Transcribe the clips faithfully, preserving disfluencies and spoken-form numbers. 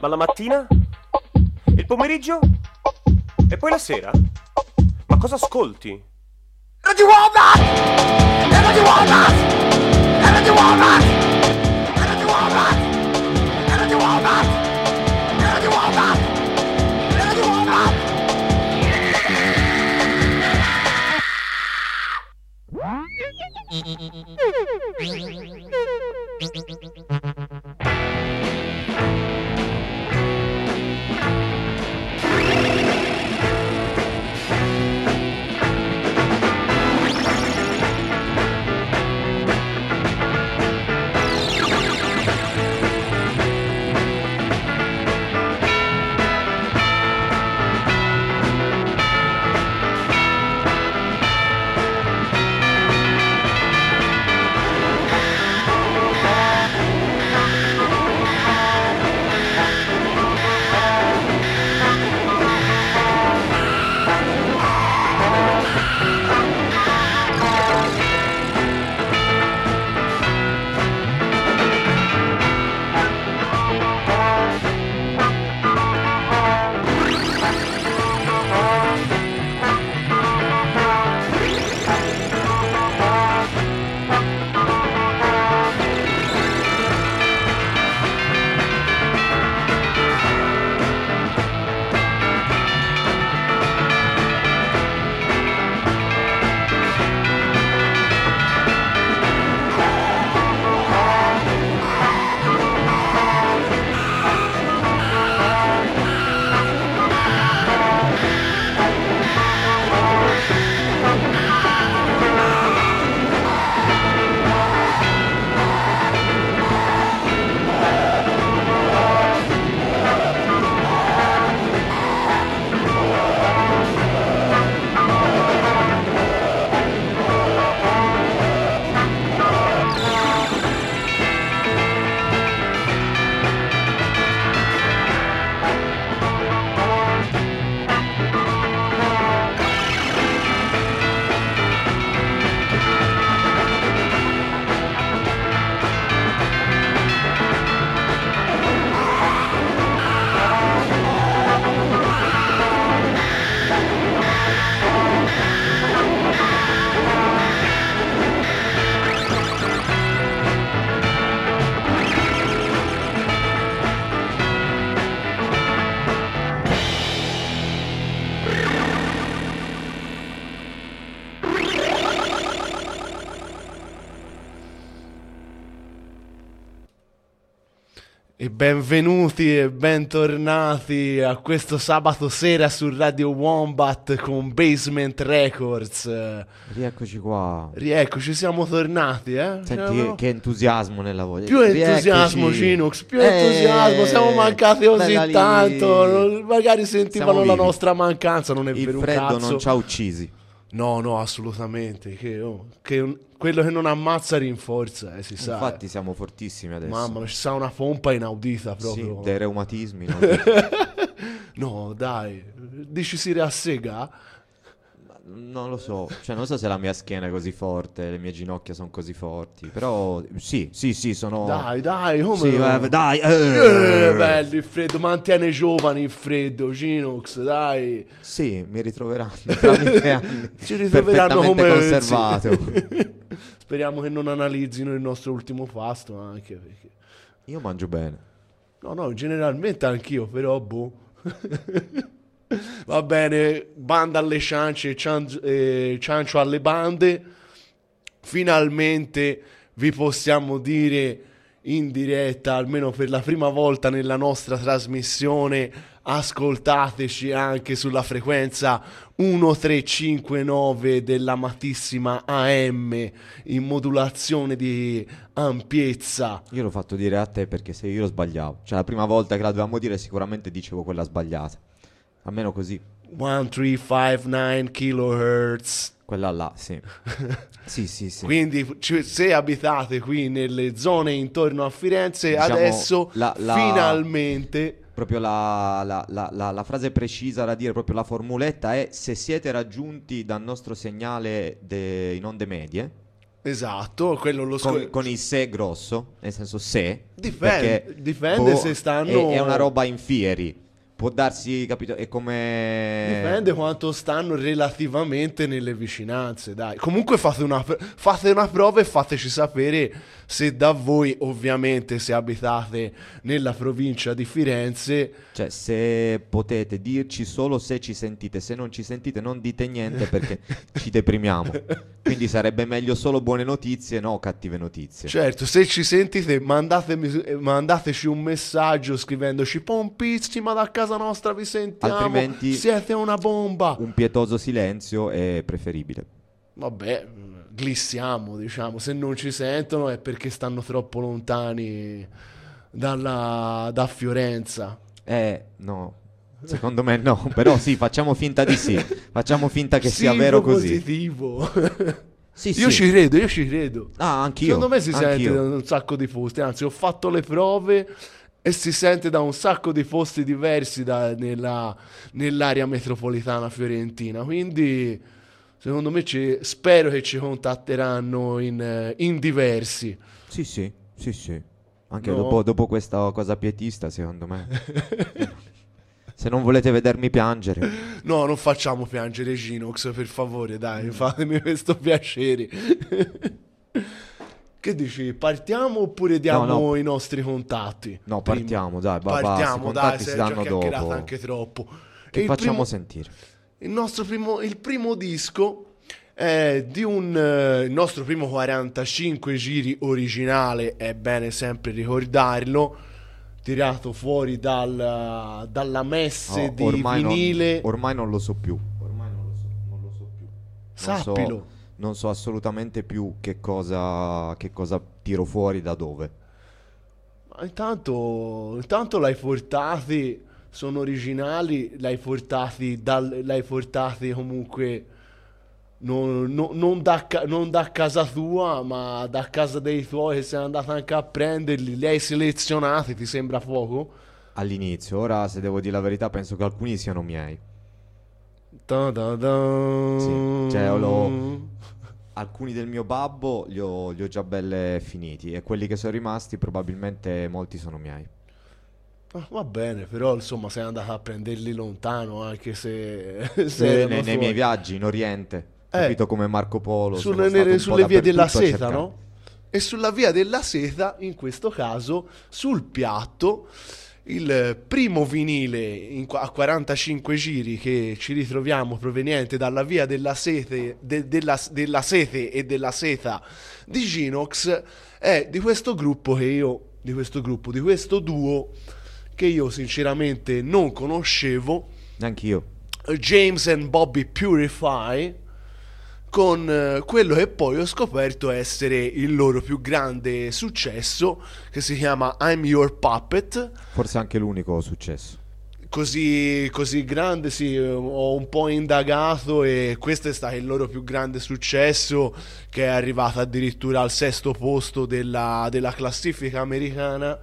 Ma la mattina? Il pomeriggio? E poi la sera? Ma cosa ascolti? Radio Wombat! Radio Wombat! Radio Wombat! Radio Wombat! Radio Wombat! Radio Wombat! Radio Wombat! E benvenuti e bentornati a questo sabato sera su Radio Wombat con Basement Records. Rieccoci qua. Rieccoci, siamo tornati, eh? Senti Siamo... che, che entusiasmo nella voce. Più entusiasmo, Rieccoci. Cinox, più Eh, entusiasmo. Siamo mancati così bella lì. tanto. Magari sentivano Siamo la vivi. nostra mancanza, non è Il vero un freddo cazzo. non ci ha uccisi. No, no, assolutamente. Che, oh, che un- quello che non ammazza rinforza, eh, si sa. Infatti eh. siamo fortissimi adesso. Mamma, ci sta una pompa inaudita proprio. Sì, dei reumatismi. No? No, dai, dici si rassega? Non lo so, cioè non so se la mia schiena è così forte, le mie ginocchia sono così forti, però sì, sì, sì, sono... Dai, dai, come Sì, no? eh, dai, Eh, eh. bello il freddo, mantiene giovani il freddo, Cinox, dai. Sì, mi ritroveranno tra mille anni. Ci ritroveranno perfettamente come conservato. Speriamo che non analizzino il nostro ultimo pasto anche perché... Io mangio bene. No, no, generalmente anch'io, però boh. Va bene, banda alle ciance, cian- eh, ciancio alle bande. Finalmente vi possiamo dire in diretta, almeno per la prima volta nella nostra trasmissione, ascoltateci anche sulla frequenza milletrecentocinquantanove dell'amatissima A M in modulazione di ampiezza. Io l'ho fatto dire a te perché se io lo sbagliavo. Cioè la prima volta che la dovevamo dire sicuramente dicevo quella sbagliata. Almeno così. milletrecentocinquantanove kilohertz. Quella là, sì. Sì, sì, sì. Quindi ci- se abitate qui nelle zone intorno a Firenze, Diciamo, adesso la- la- finalmente Proprio la, la- la- la- la frase precisa da dire, proprio la formuletta è: se siete raggiunti dal nostro segnale de- in onde medie, Esatto, quello lo con, sc- con il se grosso, nel senso se. Dipende- perché, dipende boh, se stanno- È, è una roba in fieri. Può darsi, capito? È come... Dipende quanto stanno relativamente nelle vicinanze, dai. Comunque fate una, fate una prova e fateci sapere se da voi, ovviamente, se abitate nella provincia di Firenze. Cioè, se potete dirci solo se ci sentite, se non ci sentite non dite niente perché ci deprimiamo. Quindi sarebbe meglio solo buone notizie, no cattive notizie. Certo, se ci sentite, mandatemi, mandateci un messaggio scrivendoci pompissima da casa nostra vi sentiamo, Altrimenti- siete una bomba. Un pietoso silenzio è preferibile. Vabbè, glissiamo, diciamo, se non ci sentono è perché stanno troppo lontani dalla, da Fiorenza. Eh, no. Secondo me no, però sì, facciamo finta di sì. Facciamo finta che sia Simbolo vero così. positivo. Sì, Io sì. ci credo, io ci credo. Ah, anch'io. Secondo me si sente anch'io. da un sacco di posti, anzi ho fatto le prove e si sente da un sacco di posti diversi da- nella- nell'area metropolitana fiorentina, quindi secondo me ci- spero che ci contatteranno in, eh, in diversi. Sì, sì, sì, sì. Anche No. dopo, dopo questa cosa pietista, secondo me. Se non volete vedermi piangere. No, non facciamo piangere Ginox, per favore, dai, Mm. fatemi questo piacere. Che dici, partiamo oppure diamo No, no. i nostri contatti? No, prima? partiamo, dai, va, basta, i Partiamo, contatti dai, si si è già danno chiacchierato dopo. anche troppo. Che E il facciamo primo- sentire? Il nostro primo, il primo disco è di un eh, il nostro primo quarantacinque giri originale, è bene sempre ricordarlo, tirato fuori dal, dalla messe Oh, di ormai, vinile. non, ormai non lo so più. Ormai non lo so, non lo so più. Non so- Sappilo. non so assolutamente più che cosa, che cosa tiro fuori da dove. Ma intanto, intanto l'hai portati, sono originali, l'hai portati, dal, l'hai portati comunque non, non- non da, ca- non da casa tua, ma da casa dei tuoi che sei andato anche a prenderli, li hai selezionati, ti sembra poco? All'inizio, ora se devo dire la verità penso che alcuni siano miei. Da da da. Sì, cioè, l'ho- Alcuni del mio babbo li ho, li ho già belle finiti e quelli che sono rimasti probabilmente molti sono miei. Ah, va bene, però insomma sei andato a prenderli lontano, anche se, se Sì, erano nei, nei tuoi. miei viaggi in Oriente, Eh, capito, come Marco Polo, sono sulle, stato un po' sulle vie della dappertutto a seta, cercare. no? E sulla via della seta, in questo caso, sul piatto, il primo vinile in qua- a quarantacinque giri che ci ritroviamo proveniente dalla via della sete, de- della, della sete e della seta di Ginox è di questo gruppo che io, di questo gruppo, di questo duo che io sinceramente non conoscevo, Neanch'io. James and Bobby Purify, con eh, quello che poi ho scoperto essere il loro più grande successo, che si chiama I'm Your Puppet. Forse anche l'unico successo. Così, così grande, sì, eh, ho un po' indagato e questo è stato il loro più grande successo, che è arrivato addirittura al sesto posto della, della classifica americana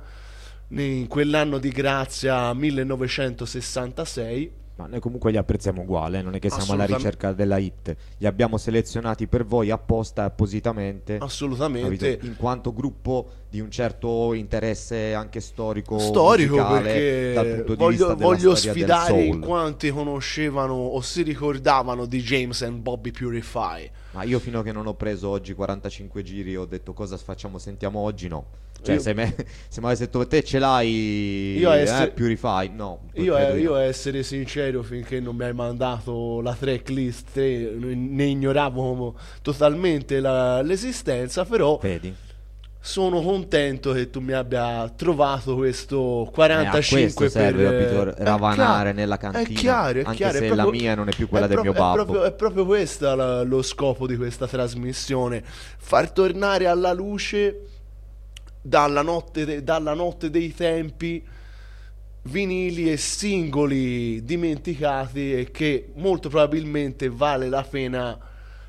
in quell'anno di grazia millenovecentosessantasei. Ma noi comunque li apprezziamo uguale, eh, non è che siamo alla Assolutamente. ricerca della hit. Li abbiamo selezionati per voi apposta, appositamente. Assolutamente. Capito? In quanto gruppo di un certo interesse anche storico, Storico, musicale, dal perché punto di voglio, vista della voglio storia del sfidare in soul. quanti conoscevano o si ricordavano di James and Bobby Purify. Ma io fino a che non ho preso oggi quarantacinque giri ho detto cosa facciamo, sentiamo oggi, no. Cioè Io- se, me, se mi avessi detto te ce l'hai, Io a eh, essere- Purify, no. Io, credo eh, di io no. a essere sincero, finché non mi hai mandato la tracklist, tre, ne ignoravo totalmente la- l'esistenza, però Vedi? sono contento che tu mi abbia trovato questo Eh, a quarantacinque questo serve, per capito, è ravanare chiaro, nella cantina, è chiaro, è anche chiaro, è se proprio- la mia non è più quella è del proprio- mio babbo. È proprio, è proprio questo la- lo scopo di questa trasmissione, far tornare alla luce dalla notte, de- dalla notte dei tempi vinili e singoli dimenticati e che molto probabilmente vale la pena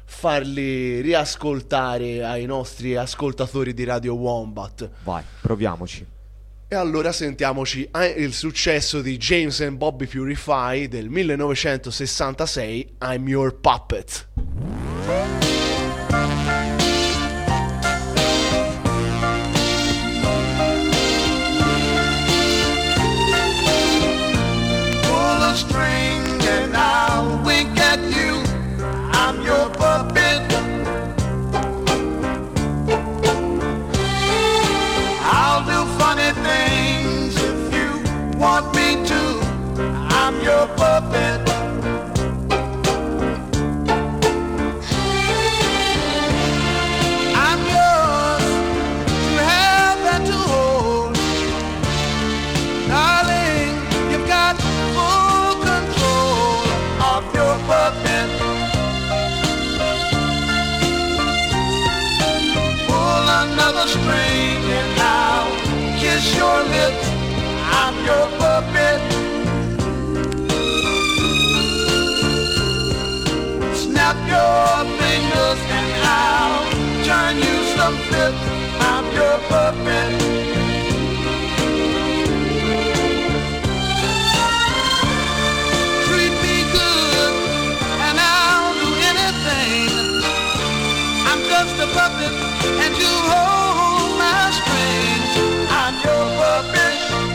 farli riascoltare ai nostri ascoltatori di Radio Wombat. Vai, proviamoci. E allora sentiamoci eh, il successo di James and Bobby Purify del millenovecentosessantasei, I'm Your Puppet. your lips, I'm your puppet. Snap your fingers and I'll turn you some flips, I'm your puppet. Treat me good and I'll do anything. I'm just a puppet and you hold my strings. I'm your puppet.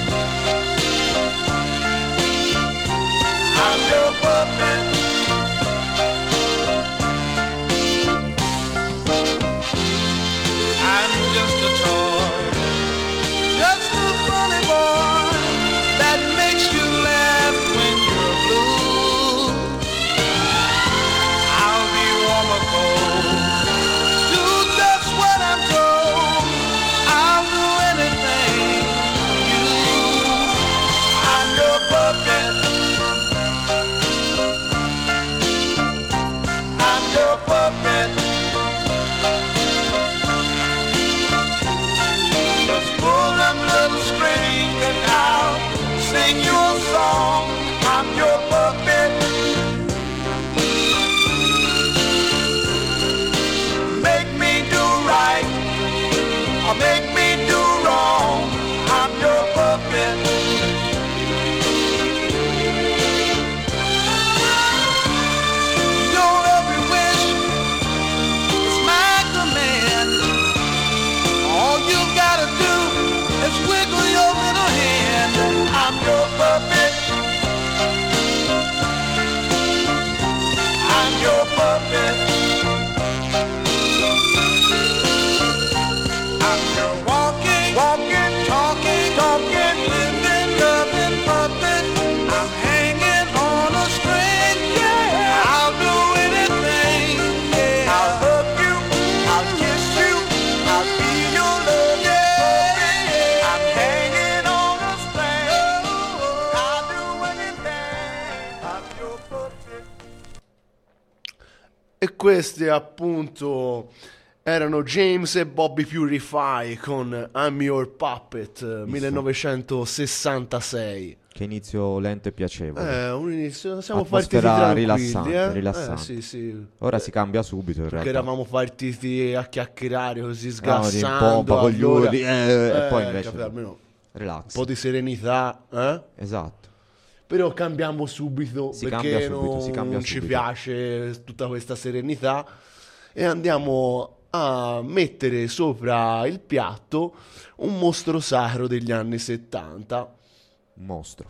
I'm your puppet. I'm just a toy, just a funny boy that makes you laugh when you're blue. I'll be warm or cold, do just what I'm told. I'll do anything for you. I'm your puppet. I'm your puppet. Just pull them little strings and I'll sing you a song. I'm your puppet. Make me do right or make me do wrong. I'm your puppet. Your every wish is my command. All you gotta do is wiggle your little hand. I'm your puppet. I'm your puppet. I'm your walking, walking, talking, talking, living, loving puppet. I'm hanging on a string, yeah. I'll do anything, yeah. I'll hug you, I'll kiss you, I'll feel your love, yeah. I'm hanging on a string, I'll do anything. I'm your puppet. E questi appunto erano James e Bobby Purify con I'm Your Puppet, eh, millenovecentosessantasei. Che inizio lento e piacevole. Eh, un inizio, siamo partiti Atmosfera tranquilli, rilassante, eh? rilassante. Eh, sì, sì. Ora si cambia subito in Perché realtà. eravamo partiti a chiacchierare così Eravamo di in sgassando, pompa con gli allora- urli, eh, e poi eh, invece capito, almeno un relax. po' di serenità, eh? Esatto. Però cambiamo subito Si perché cambia subito, non si cambia ci subito. piace tutta questa serenità e andiamo a mettere sopra il piatto un mostro sacro degli anni settanta Un mostro.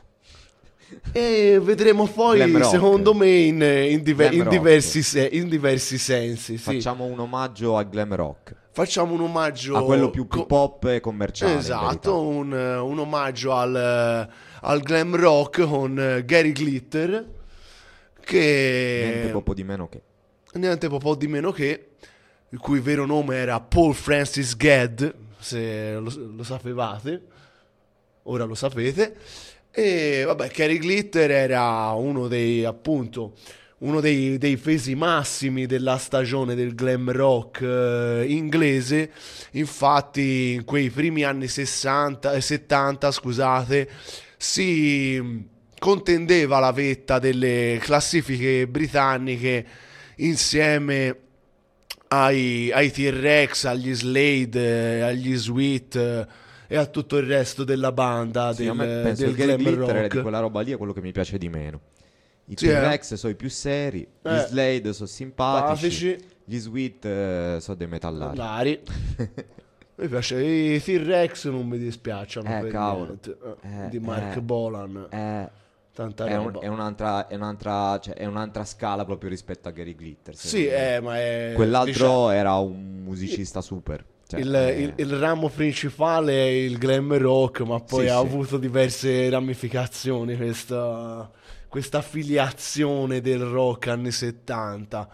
e vedremo poi Glam rock. secondo me in, in diver- Glam in rock. diversi, se- in diversi sensi, sì. Facciamo un omaggio al glam rock. Facciamo un omaggio A quello più, più co- pop e commerciale. in verità. esatto, un, un omaggio al, al glam rock con eh, Gary Glitter che Niente poco di meno che. niente po' di meno che il cui vero nome era Paul Francis Gadd, se lo, lo sapevate, ora lo sapete. E vabbè, Gary Glitter era uno dei, appunto, uno dei, dei pesi massimi della stagione del glam rock eh, inglese. Infatti in quei primi anni sessanta, eh, settanta, scusate, si contendeva la vetta delle classifiche britanniche insieme ai, ai T-Rex, agli Slade, eh, agli Sweet eh, e a tutto il resto della banda Sì, del, a me penso del che Gary glam Glitter è rock. di quella roba lì è quello che mi piace di meno. I Sì, eh. T-Rex sono i più seri, gli Eh. Slade sono simpatici, Simpatici. gli Sweet eh, sono dei metallari. Lari. Mi piace, i T-Rex non mi dispiacciono Eh, per cavolo. niente. Eh, Eh, di Mark eh. Bolan, Eh, tanta è, un- roba. è un'altra, è, un'altra, cioè, è un'altra scala proprio rispetto a Gary Glitter. Sì, secondo me. eh, ma è Quell'altro diciamo, era un musicista super. Cioè, il, eh, il- il ramo principale è il glam rock, ma poi Sì, ha sì. avuto diverse ramificazioni questa, questa affiliazione del rock anni settanta.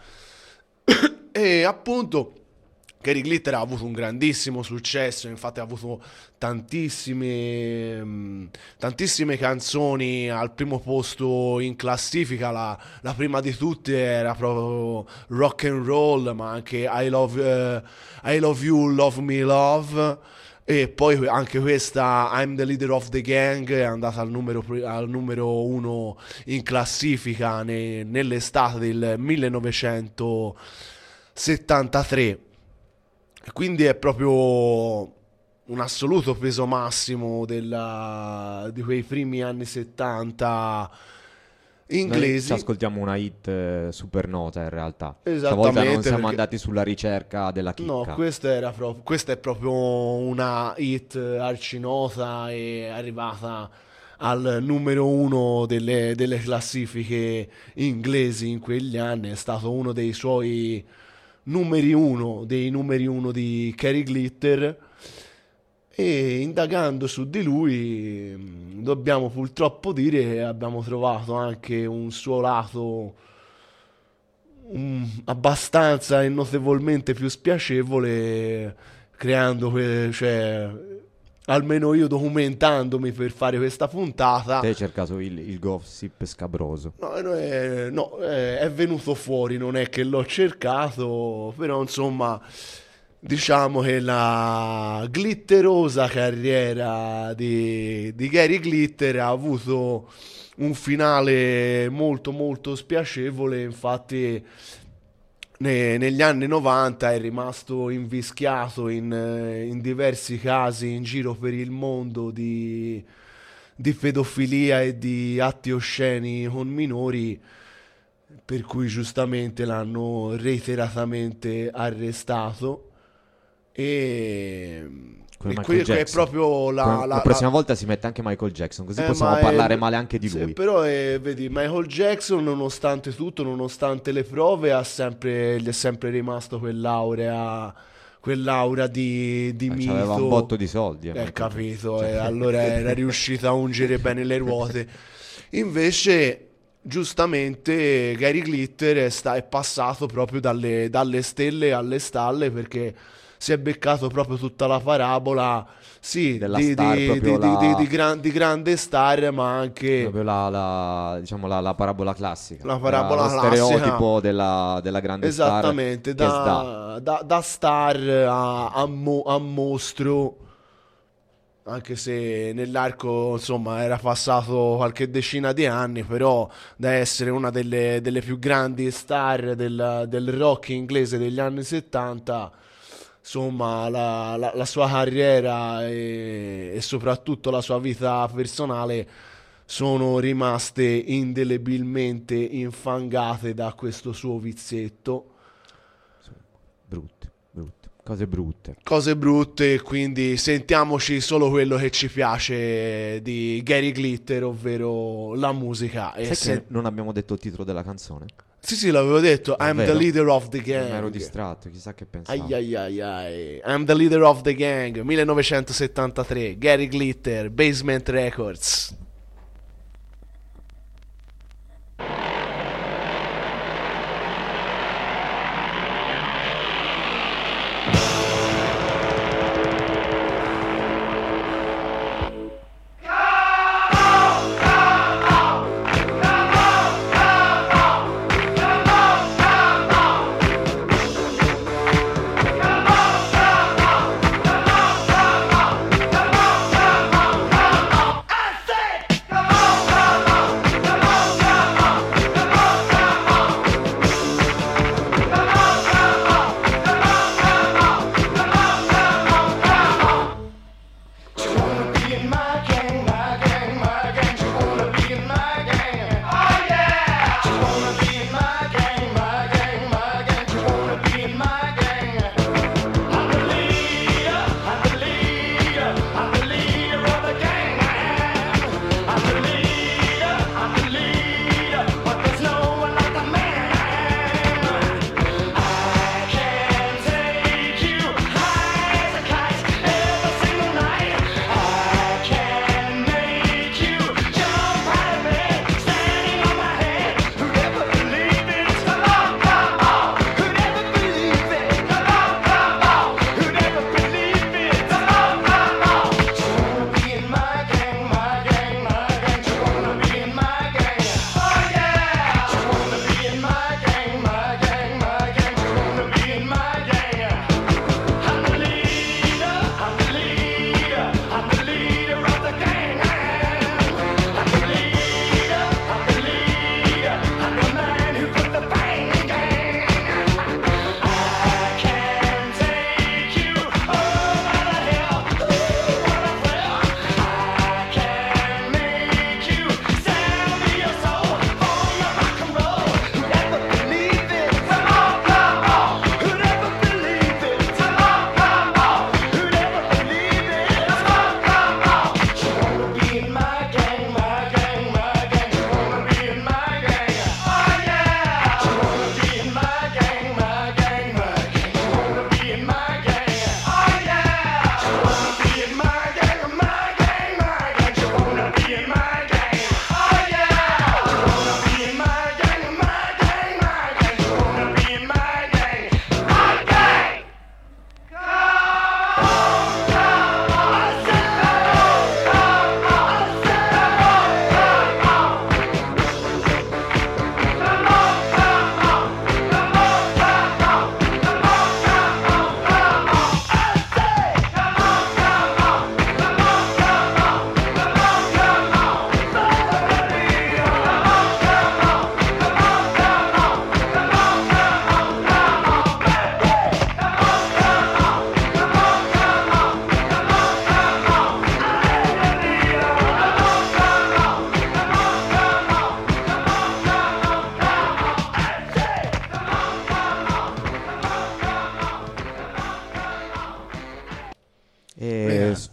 E appunto Gary Glitter ha avuto un grandissimo successo, infatti ha avuto tantissime, mh, tantissime canzoni al primo posto in classifica. La, la prima di tutte era proprio Rock and Roll, ma anche I Love, eh, I Love You, Love Me Love. E poi anche questa I'm the Leader of the Gang è andata al numero, al numero uno in classifica ne- nell'estate del millenovecentosettantatré. Quindi è proprio un assoluto peso massimo della- di quei primi anni settanta Noi inglesi. ci ascoltiamo una hit eh, super nota in realtà. Esattamente, Stavolta non siamo perché- andati sulla ricerca della chicca. No, questa, era pro- questa è proprio una hit arcinota e arrivata al numero uno delle, delle classifiche inglesi in quegli anni. È stato uno dei suoi numeri uno, dei numeri uno di Gary Glitter. E indagando su di lui mh, dobbiamo purtroppo dire che abbiamo trovato anche un suo lato mm, abbastanza e notevolmente più spiacevole, creando que- cioè almeno io documentandomi per fare questa puntata. Te hai cercato il, il gossip scabroso. No, no, è, no, è- è venuto fuori, non è che l'ho cercato, però insomma diciamo che la glitterosa carriera di, di Gary Glitter ha avuto un finale molto molto spiacevole. Infatti ne- negli anni novanta è rimasto invischiato in, eh, in diversi casi in giro per il mondo di, di pedofilia e di atti osceni con minori, per cui giustamente l'hanno reiteratamente arrestato. E, Come e Michael qui- qui è Jackson. proprio la, Come- la- la prossima la- volta si mette anche Michael Jackson, così eh, possiamo ma è- parlare male anche di sì, lui. però eh, vedi, Michael Jackson, nonostante tutto, nonostante le prove, ha sempre, gli è sempre rimasto quell'aurea, quell'aura di, di Eh, mito. c'aveva un botto di soldi. eh, Eh, Michael capito, Jackson. e allora era riuscito a ungere bene le ruote. Invece, giustamente, Gary Glitter è, sta- è passato proprio dalle, dalle stelle alle stalle, perché si è beccato proprio tutta la parabola, sì, Della di, star, di- proprio di- di- la- di- di gran- di grande star, ma anche Proprio la, la- diciamo la, la parabola classica. La parabola Era lo classica. stereotipo della, della grande star esattamente che sdà. da, da- da star a, a mo- a mostro. Anche se nell'arco, insomma, era passato qualche decina di anni, però da essere una delle, delle più grandi star del, del rock inglese degli anni settanta, insomma, la, la- la sua carriera e, e soprattutto la sua vita personale sono rimaste indelebilmente infangate da questo suo vizietto. Brutte, brutte, cose brutte. Cose brutte, quindi sentiamoci solo quello che ci piace di Gary Glitter, ovvero la musica. E Sai se- che non abbiamo detto il titolo della canzone? Sì, sì, l'avevo detto. I'm the Davvero? leader of the Mi ero gang. distratto, chissà che pensavo. Ai ai ai ai. I'm the leader of the gang. millenovecentosettantatré. Gary Glitter, Basement Records. I say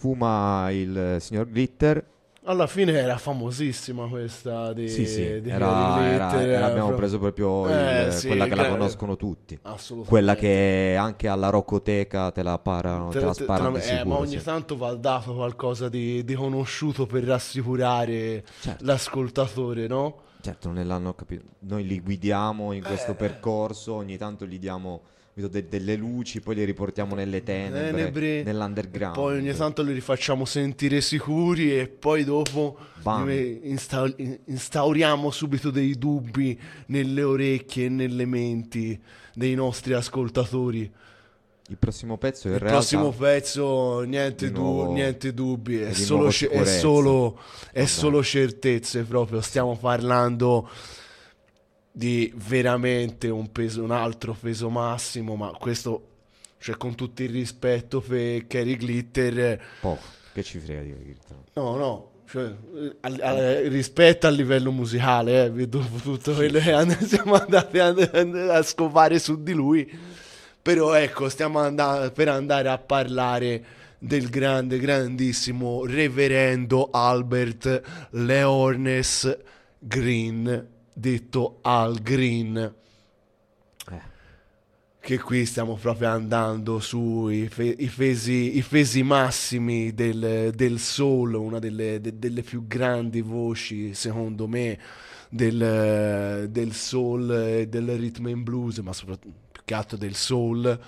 fuma il signor Glitter. Alla fine era famosissima questa di, Sì, sì, di era, Harry era- Glitter, era- abbiamo proprio- preso proprio il- Eh, sì, quella che la gra- conoscono tutti. Assolutamente. Quella che anche alla Roccoteca te la parano, te, Te- la te- sparano te- di eh, sicuro. ma ogni sì. tanto va dato qualcosa di, di conosciuto per rassicurare Certo. l'ascoltatore, no? Certo, non l'hanno capito. Noi li guidiamo in questo Eh. percorso, ogni tanto gli diamo vedo, de- delle luci, poi li riportiamo nelle tenebre, Tenebre, nell'underground. e poi ogni tanto li rifacciamo sentire sicuri e poi dopo Bam. gli insta- instauriamo subito dei dubbi nelle orecchie e nelle menti dei nostri ascoltatori. Il prossimo pezzo in Il realtà prossimo pezzo, niente, di du- nuovo- niente dubbi, è è di solo, nuovo ce- è sicurezza. solo, è Vabbè. solo certezze proprio. Stiamo parlando di veramente un peso, un altro peso massimo, ma questo, cioè, con tutto il rispetto per Kerry Glitter, poco, che ci frega di Glitter. no, no. Cioè, al- al- rispetto a livello musicale, eh, dopo tutto quello che and- siamo andati a, a scopare su di lui, però ecco, stiamo andando per andare a parlare del grande, grandissimo reverendo Albert Leornes Green, detto Al Green, Eh, che qui stiamo proprio andando sui fe- i pesi, i pesi massimi del, del soul, una delle, de- delle più grandi voci, secondo me, del, del soul e del rhythm and blues, ma soprattutto più che altro del soul.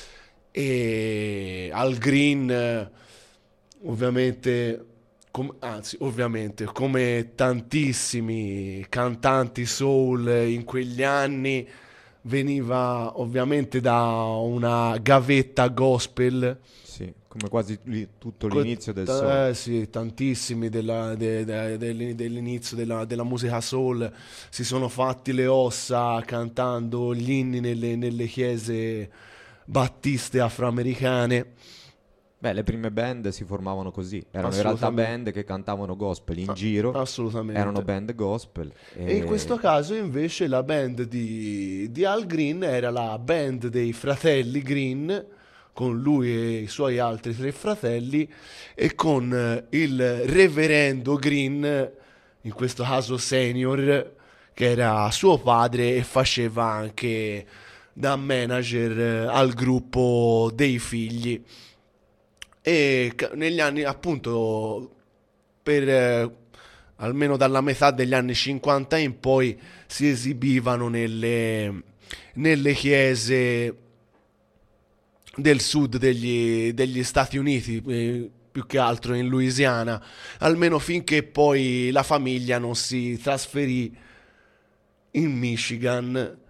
E Al Green, eh, ovviamente, com- anzi, ovviamente, come tantissimi cantanti soul in quegli anni, veniva ovviamente da una gavetta gospel. sì, come quasi li- tutto Co- l'inizio del ta- soul. eh, sì, tantissimi della- de- de- dell'in- dell'inizio della, della musica soul si sono fatti le ossa cantando gli inni nelle, nelle chiese battiste afroamericane. Beh, le prime band si formavano così, erano in realtà Assolutamente. band che cantavano gospel in giro, Assolutamente. erano band gospel. E in questo caso invece la band di, di Al Green era la band dei fratelli Green, con lui e i suoi altri tre fratelli, e con eh, il reverendo Green, in questo caso senior, che era suo padre e faceva anche da manager eh, al gruppo dei figli. E ca- negli anni, appunto, per eh, almeno dalla metà degli anni cinquanta in poi si esibivano nelle, nelle chiese del sud degli, degli Stati Uniti, eh, più che altro in Louisiana, almeno finché poi la famiglia non si trasferì in Michigan.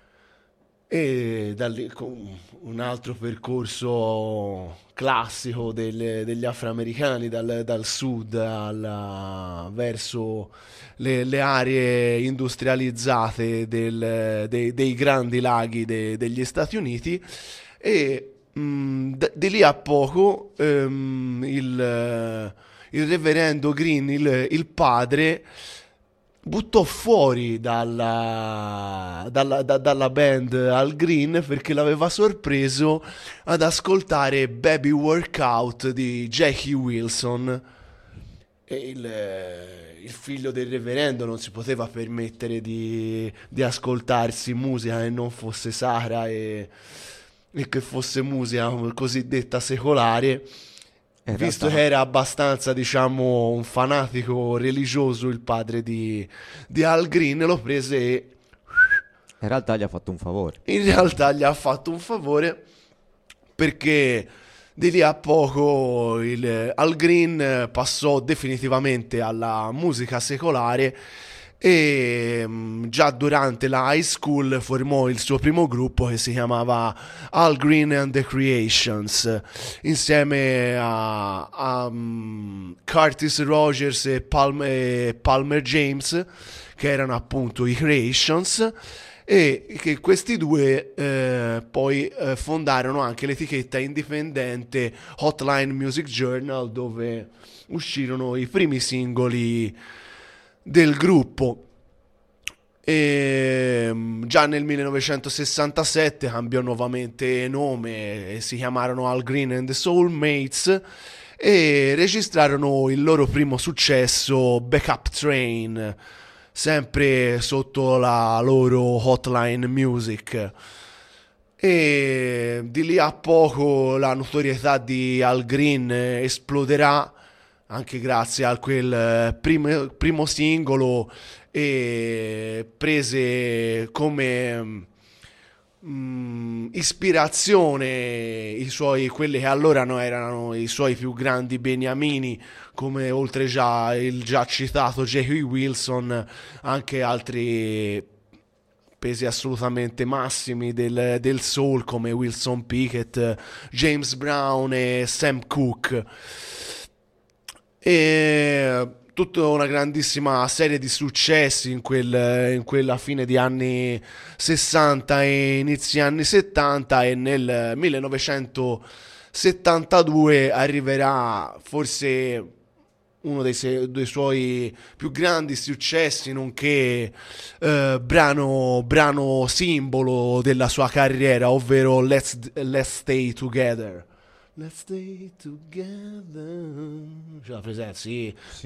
E da lì con un altro percorso classico del- degli afroamericani dal, dal sud alla- verso le, le aree industrializzate del- dei, dei grandi laghi de- degli Stati Uniti. E mh, d- di lì a poco ehm, il, il reverendo Green, il, il padre, buttò fuori dalla, dalla, da- dalla band Al Green perché l'aveva sorpreso ad ascoltare Baby Workout di Jackie Wilson. E il, eh, il figlio del reverendo non si poteva permettere di, di ascoltarsi musica che non fosse sacra e, e che fosse musica cosiddetta secolare. In Visto realtà- che era abbastanza, diciamo, un fanatico religioso, il padre di, di Al Green lo prese e In realtà gli ha fatto un favore. in realtà gli ha fatto un favore, perché di lì a poco il, Al Green passò definitivamente alla musica secolare e mh, già durante la high school formò il suo primo gruppo che si chiamava Al Green and the Creations, insieme a, a, mh, Curtis Rogers e Palm- e Palmer James, che erano appunto i Creations, e che questi due eh, poi eh, fondarono anche l'etichetta indipendente Hotline Music Journal, dove uscirono i primi singoli del gruppo. E mm, già nel millenovecentosessantasette cambiò nuovamente nome e si chiamarono Al Green and the Soulmates, e registrarono il loro primo successo, Backup Train, sempre sotto la loro Hotline Music. E di lì a poco la notorietà di Al Green esploderà, anche grazie a quel primo, primo singolo, e prese come mm, ispirazione i suoi, quelli che allora no, erano i suoi più grandi beniamini, come oltre già il già citato Jackie Wilson, anche altri pesi assolutamente massimi del, del soul come Wilson Pickett, James Brown e Sam Cooke. E tutta una grandissima serie di successi in, quel, in quella fine di anni sessanta e inizi anni settanta, e nel millenovecentosettantadue arriverà forse uno dei, se- dei suoi più grandi successi, nonché eh, brano, brano simbolo della sua carriera, ovvero Let's, Let's Stay Together. Let's stay together. Ce la presente? Sì. Sì.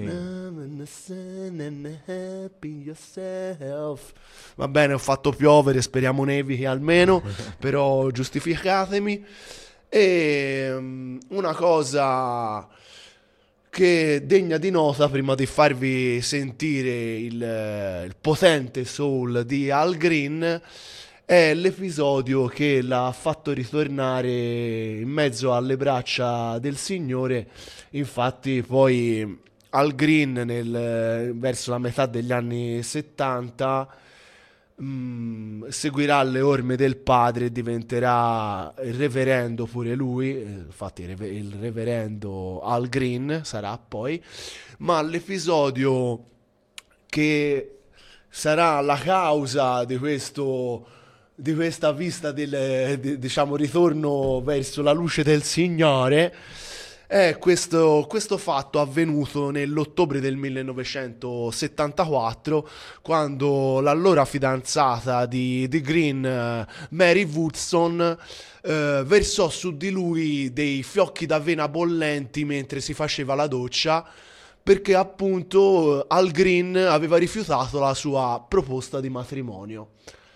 Happy yourself. Va bene, ho fatto piovere, speriamo nevichi almeno, però giustificatemi. E um, una cosa che degna di nota, prima di farvi sentire il, il potente soul di Al Green, è l'episodio che l'ha fatto ritornare in mezzo alle braccia del Signore. Infatti poi Al Green nel, verso la metà degli anni settanta mh, seguirà le orme del padre e diventerà il reverendo pure lui. Infatti il, rever- il reverendo Al Green sarà poi, ma l'episodio che sarà la causa di questo di questa vista del di- diciamo ritorno verso la luce del Signore è questo, questo fatto avvenuto nell'ottobre del millenovecentosettantaquattro, quando l'allora fidanzata di, di Green, eh, Mary Woodson, eh, versò su di lui dei fiocchi d'avena bollenti mentre si faceva la doccia, perché appunto Al Green aveva rifiutato la sua proposta di matrimonio.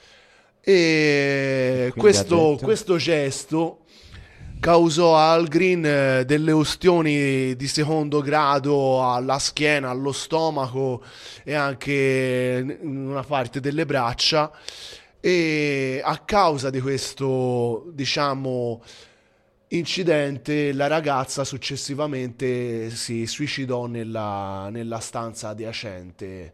E Quindi ha questo, detto- questo gesto causò a Al Green eh, delle ustioni di secondo grado alla schiena, allo stomaco e anche in una parte delle braccia, e a causa di questo, diciamo, incidente la ragazza successivamente si suicidò nella, nella stanza adiacente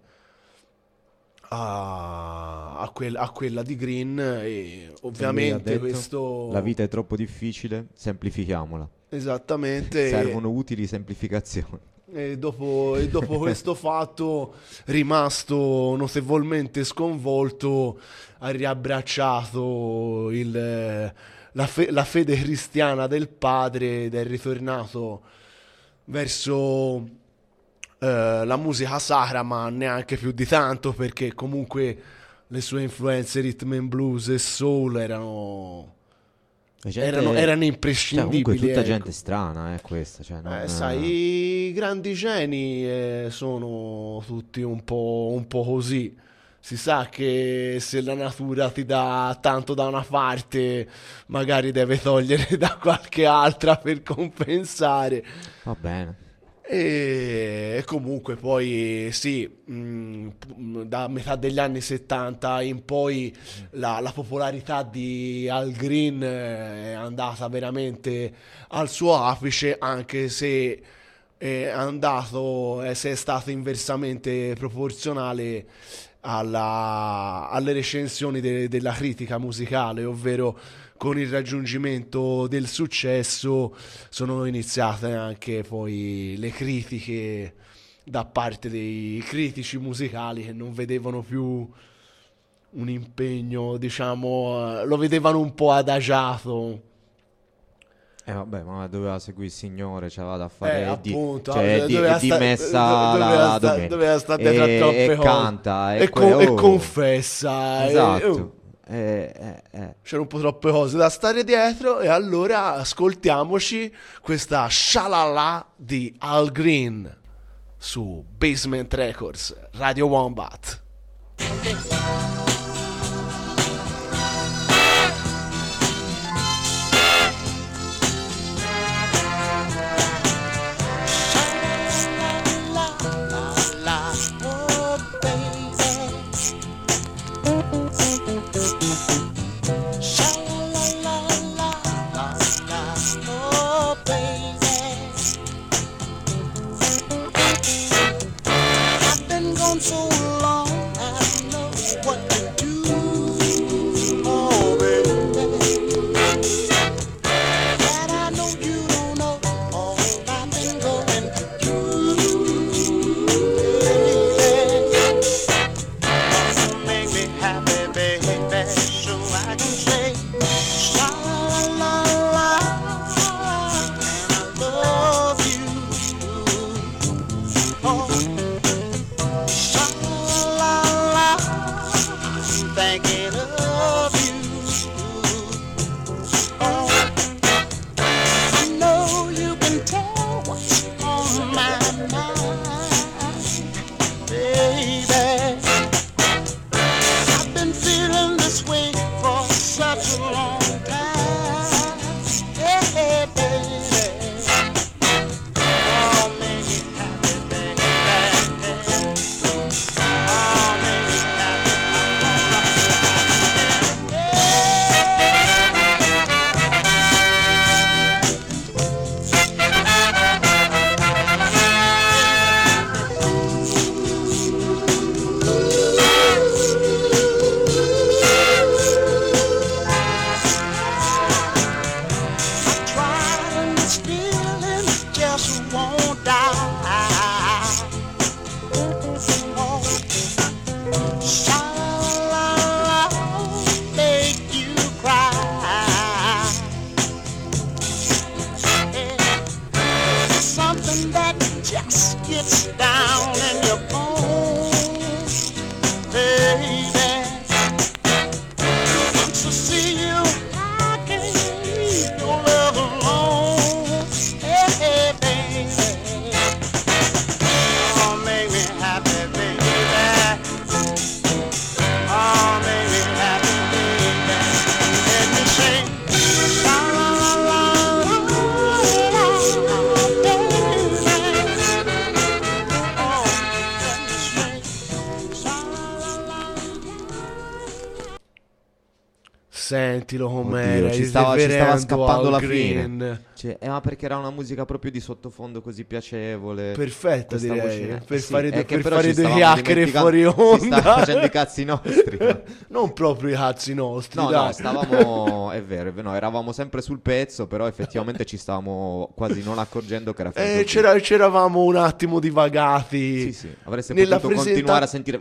a, a, quel- a quella di Green, e Lui ha ovviamente detto, questo la vita è troppo difficile, semplifichiamola. esattamente. Servono utili semplificazioni. E dopo, e dopo questo fatto, rimasto notevolmente sconvolto, ha riabbracciato il, la, fe- la fede cristiana del padre ed è ritornato verso eh, la musica sacra, ma neanche più di tanto, perché comunque le sue influenze rhythm and blues e soul erano, La gente- erano, erano cioè, comunque imprescindibili. tutta ecco. gente strana, eh, questa. Cioè, non- Eh, sai, i grandi geni eh, sono tutti un po', un po' così. Si sa che se la natura ti dà tanto da una parte, magari deve togliere da qualche altra per compensare. Va bene. E comunque poi sì, mh, da metà degli anni settanta in poi la, la popolarità di Al Green eh, è andata veramente al suo apice, anche se è andato, eh, se è stato inversamente proporzionale alla- alle recensioni de- della critica musicale, ovvero con il raggiungimento del successo sono iniziate anche poi le critiche da parte dei critici musicali, che non vedevano più un impegno, diciamo, eh, lo vedevano un po' adagiato. Eh vabbè, ma doveva seguire il Signore, c'aveva da fare Eh, di, appunto, cioè, di, doveva di sta- messa do- la, doveva la sta- domenica. doveva stare dietro a e, troppe e cose. canta e, E, que- co- e oh, confessa. e- esatto. oh. Eh, eh, eh. C'erano un po' troppe cose da stare dietro e allora ascoltiamoci questa Shalala di Al Green su Basement Records, Radio Wombat. So long, I know what to do. Oh, baby, that I know you don't know all I've been going through. Yeah. Make me happy, baby, so I can say la la la, and I love you. Oh. Thinking of you. Oh, I know you can tell what's on my mind, baby. I've been feeling this way for such a long time. Yeah, baby. Oh, make me happy, baby. Oh, make me happy. Gets down in your bones, baby. Once I see you, I can't leave your love alone, hey, hey, baby. Oh, make me happy, baby. Oh, make me happy, baby. Let me sing. La la la la la, baby. Sentilo com'era, Oddio, ci il stava, ci stava reverendo scappando Al la Green. fine. Cioè, eh, ma perché era una musica proprio di sottofondo così piacevole. Perfetta, Questa direi, voce- per eh sì, fare, è due- che per però fare ci due stavamo chiacchiere dimenticando- fuori ci stavamo onda. facendo i cazzi nostri. Non proprio i cazzi nostri, No, dai. no, stavamo, è vero, è vero, no, eravamo sempre sul pezzo, però effettivamente ci stavamo quasi non accorgendo che era finito Eh, il c'era, c'eravamo un attimo divagati. Sì, sì, avreste nella potuto presenta- continuare a sentire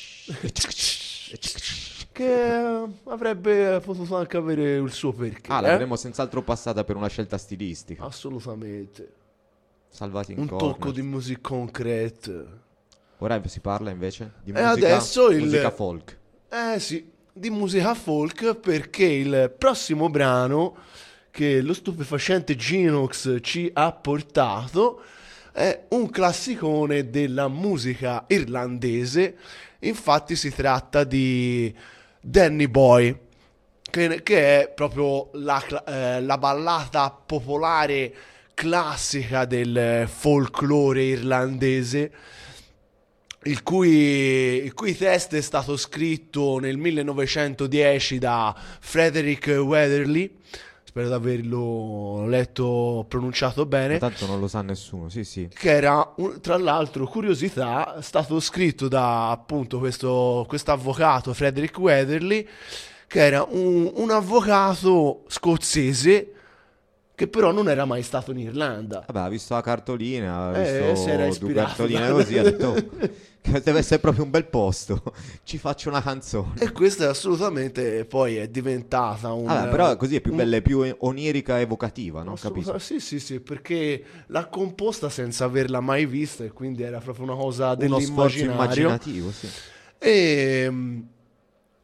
Che avrebbe potuto anche avere il suo perché. Ah, eh? l'avremmo senz'altro passata per una scelta stilistica. Assolutamente. Salvati in Un corner. tocco di music concrete. Ora si parla invece di E musica, adesso il- musica folk. Eh sì, di musica folk, perché il prossimo brano che lo stupefacente Genox ci ha portato è un classicone della musica irlandese. Infatti si tratta di Danny Boy, che, che è proprio la, cla- eh, la ballata popolare classica del folklore irlandese, il cui, il cui testo è stato scritto nel millenovecentodieci da Frederick Weatherly. Spero di averlo letto, pronunciato bene. Tanto non lo sa nessuno, sì sì. Che era, un- tra l'altro, curiosità, stato scritto da appunto questo avvocato Frederick Weatherly, che era un, un avvocato scozzese che però non era mai stato in Irlanda. Vabbè, ha visto la cartolina, ha Eh, visto si era due ispirato. cartoline così, ha detto "Oh, che deve essere proprio un bel posto, ci faccio una canzone". E questa è assolutamente poi è diventata un... Vabbè, però così è più un- bella, è più onirica, evocativa, no? Assoluta- Capisci? Sì, sì, sì, perché l'ha composta senza averla mai vista e quindi era proprio una cosa Uno sforzo dell'immaginario. immaginativo, sì. E mh,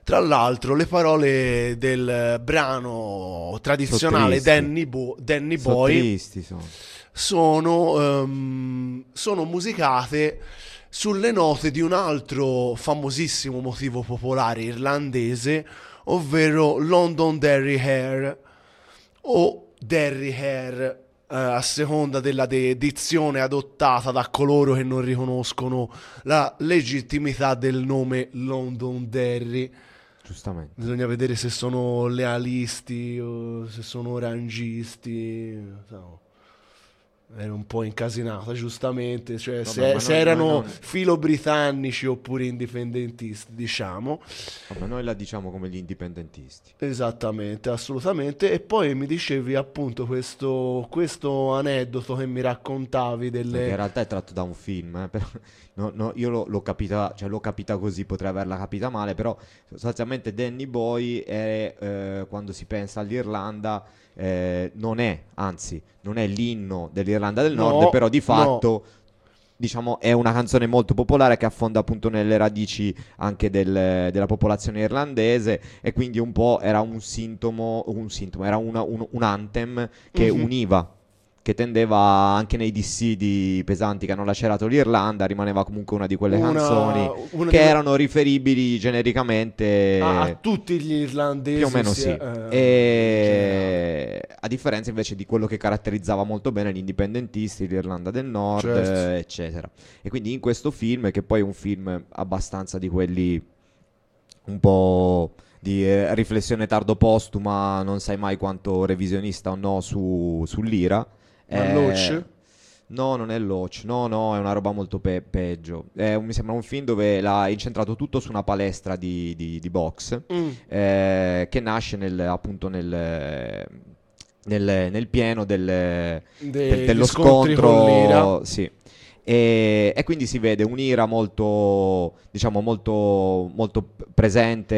Tra l'altro le parole del brano tradizionale tristi. Danny, Bo- Danny Sono Boy tristi, sono. sono, ehm, sono musicate sulle note di un altro famosissimo motivo popolare irlandese, ovvero Londonderry Hare o Derry Hare, eh, a seconda della de- dizione adottata da coloro che non riconoscono la legittimità del nome Londonderry. Giustamente. Bisogna vedere se sono lealisti o se sono orangisti. No. Era un po' incasinata, giustamente. Cioè, Vabbè, se, ma se noi- erano noi non- filo-britannici oppure indipendentisti, diciamo. Vabbè, noi la diciamo come gli indipendentisti. Esattamente, assolutamente. E poi mi dicevi appunto questo, questo aneddoto che mi raccontavi Che in delle... realtà è tratto da un film, eh, però, no, no, io l'ho, l'ho capita, cioè l'ho capita così, potrei averla capita male, però sostanzialmente Danny Boy è, eh, quando si pensa all'Irlanda, eh, non è, anzi, non è l'inno dell'Irlanda del Nord, No, però di no. fatto, diciamo, è una canzone molto popolare che affonda appunto nelle radici anche del- della popolazione irlandese, e quindi un po' era un sintomo, un sintomo, era una- un, un anthem che Mhm. univa, che tendeva anche nei dissidi pesanti che hanno lacerato l'Irlanda, rimaneva comunque una di quelle Una- canzoni una che di- erano riferibili genericamente a, a tutti gli irlandesi. più o meno si- sì. eh, in generale. E a differenza invece di quello che caratterizzava molto bene gli indipendentisti, l'Irlanda del Nord, Certo. eh, eccetera. E quindi in questo film, che poi è un film abbastanza di quelli un po' di eh, riflessione tardopostuma, non sai mai quanto revisionista o no su, sull'Ira. Ma Eh, Loach? No, non è Loach, no, no, è una roba molto pe- peggio. È un- mi sembra un film dove l'ha incentrato tutto su una palestra di, di- di box, Mm. eh, che nasce nel, appunto nel, nel- nel pieno del, De- del- dello gli scontri con l'Ira. scontro, sì. E, e quindi si vede un'Ira molto, diciamo, molto, molto presente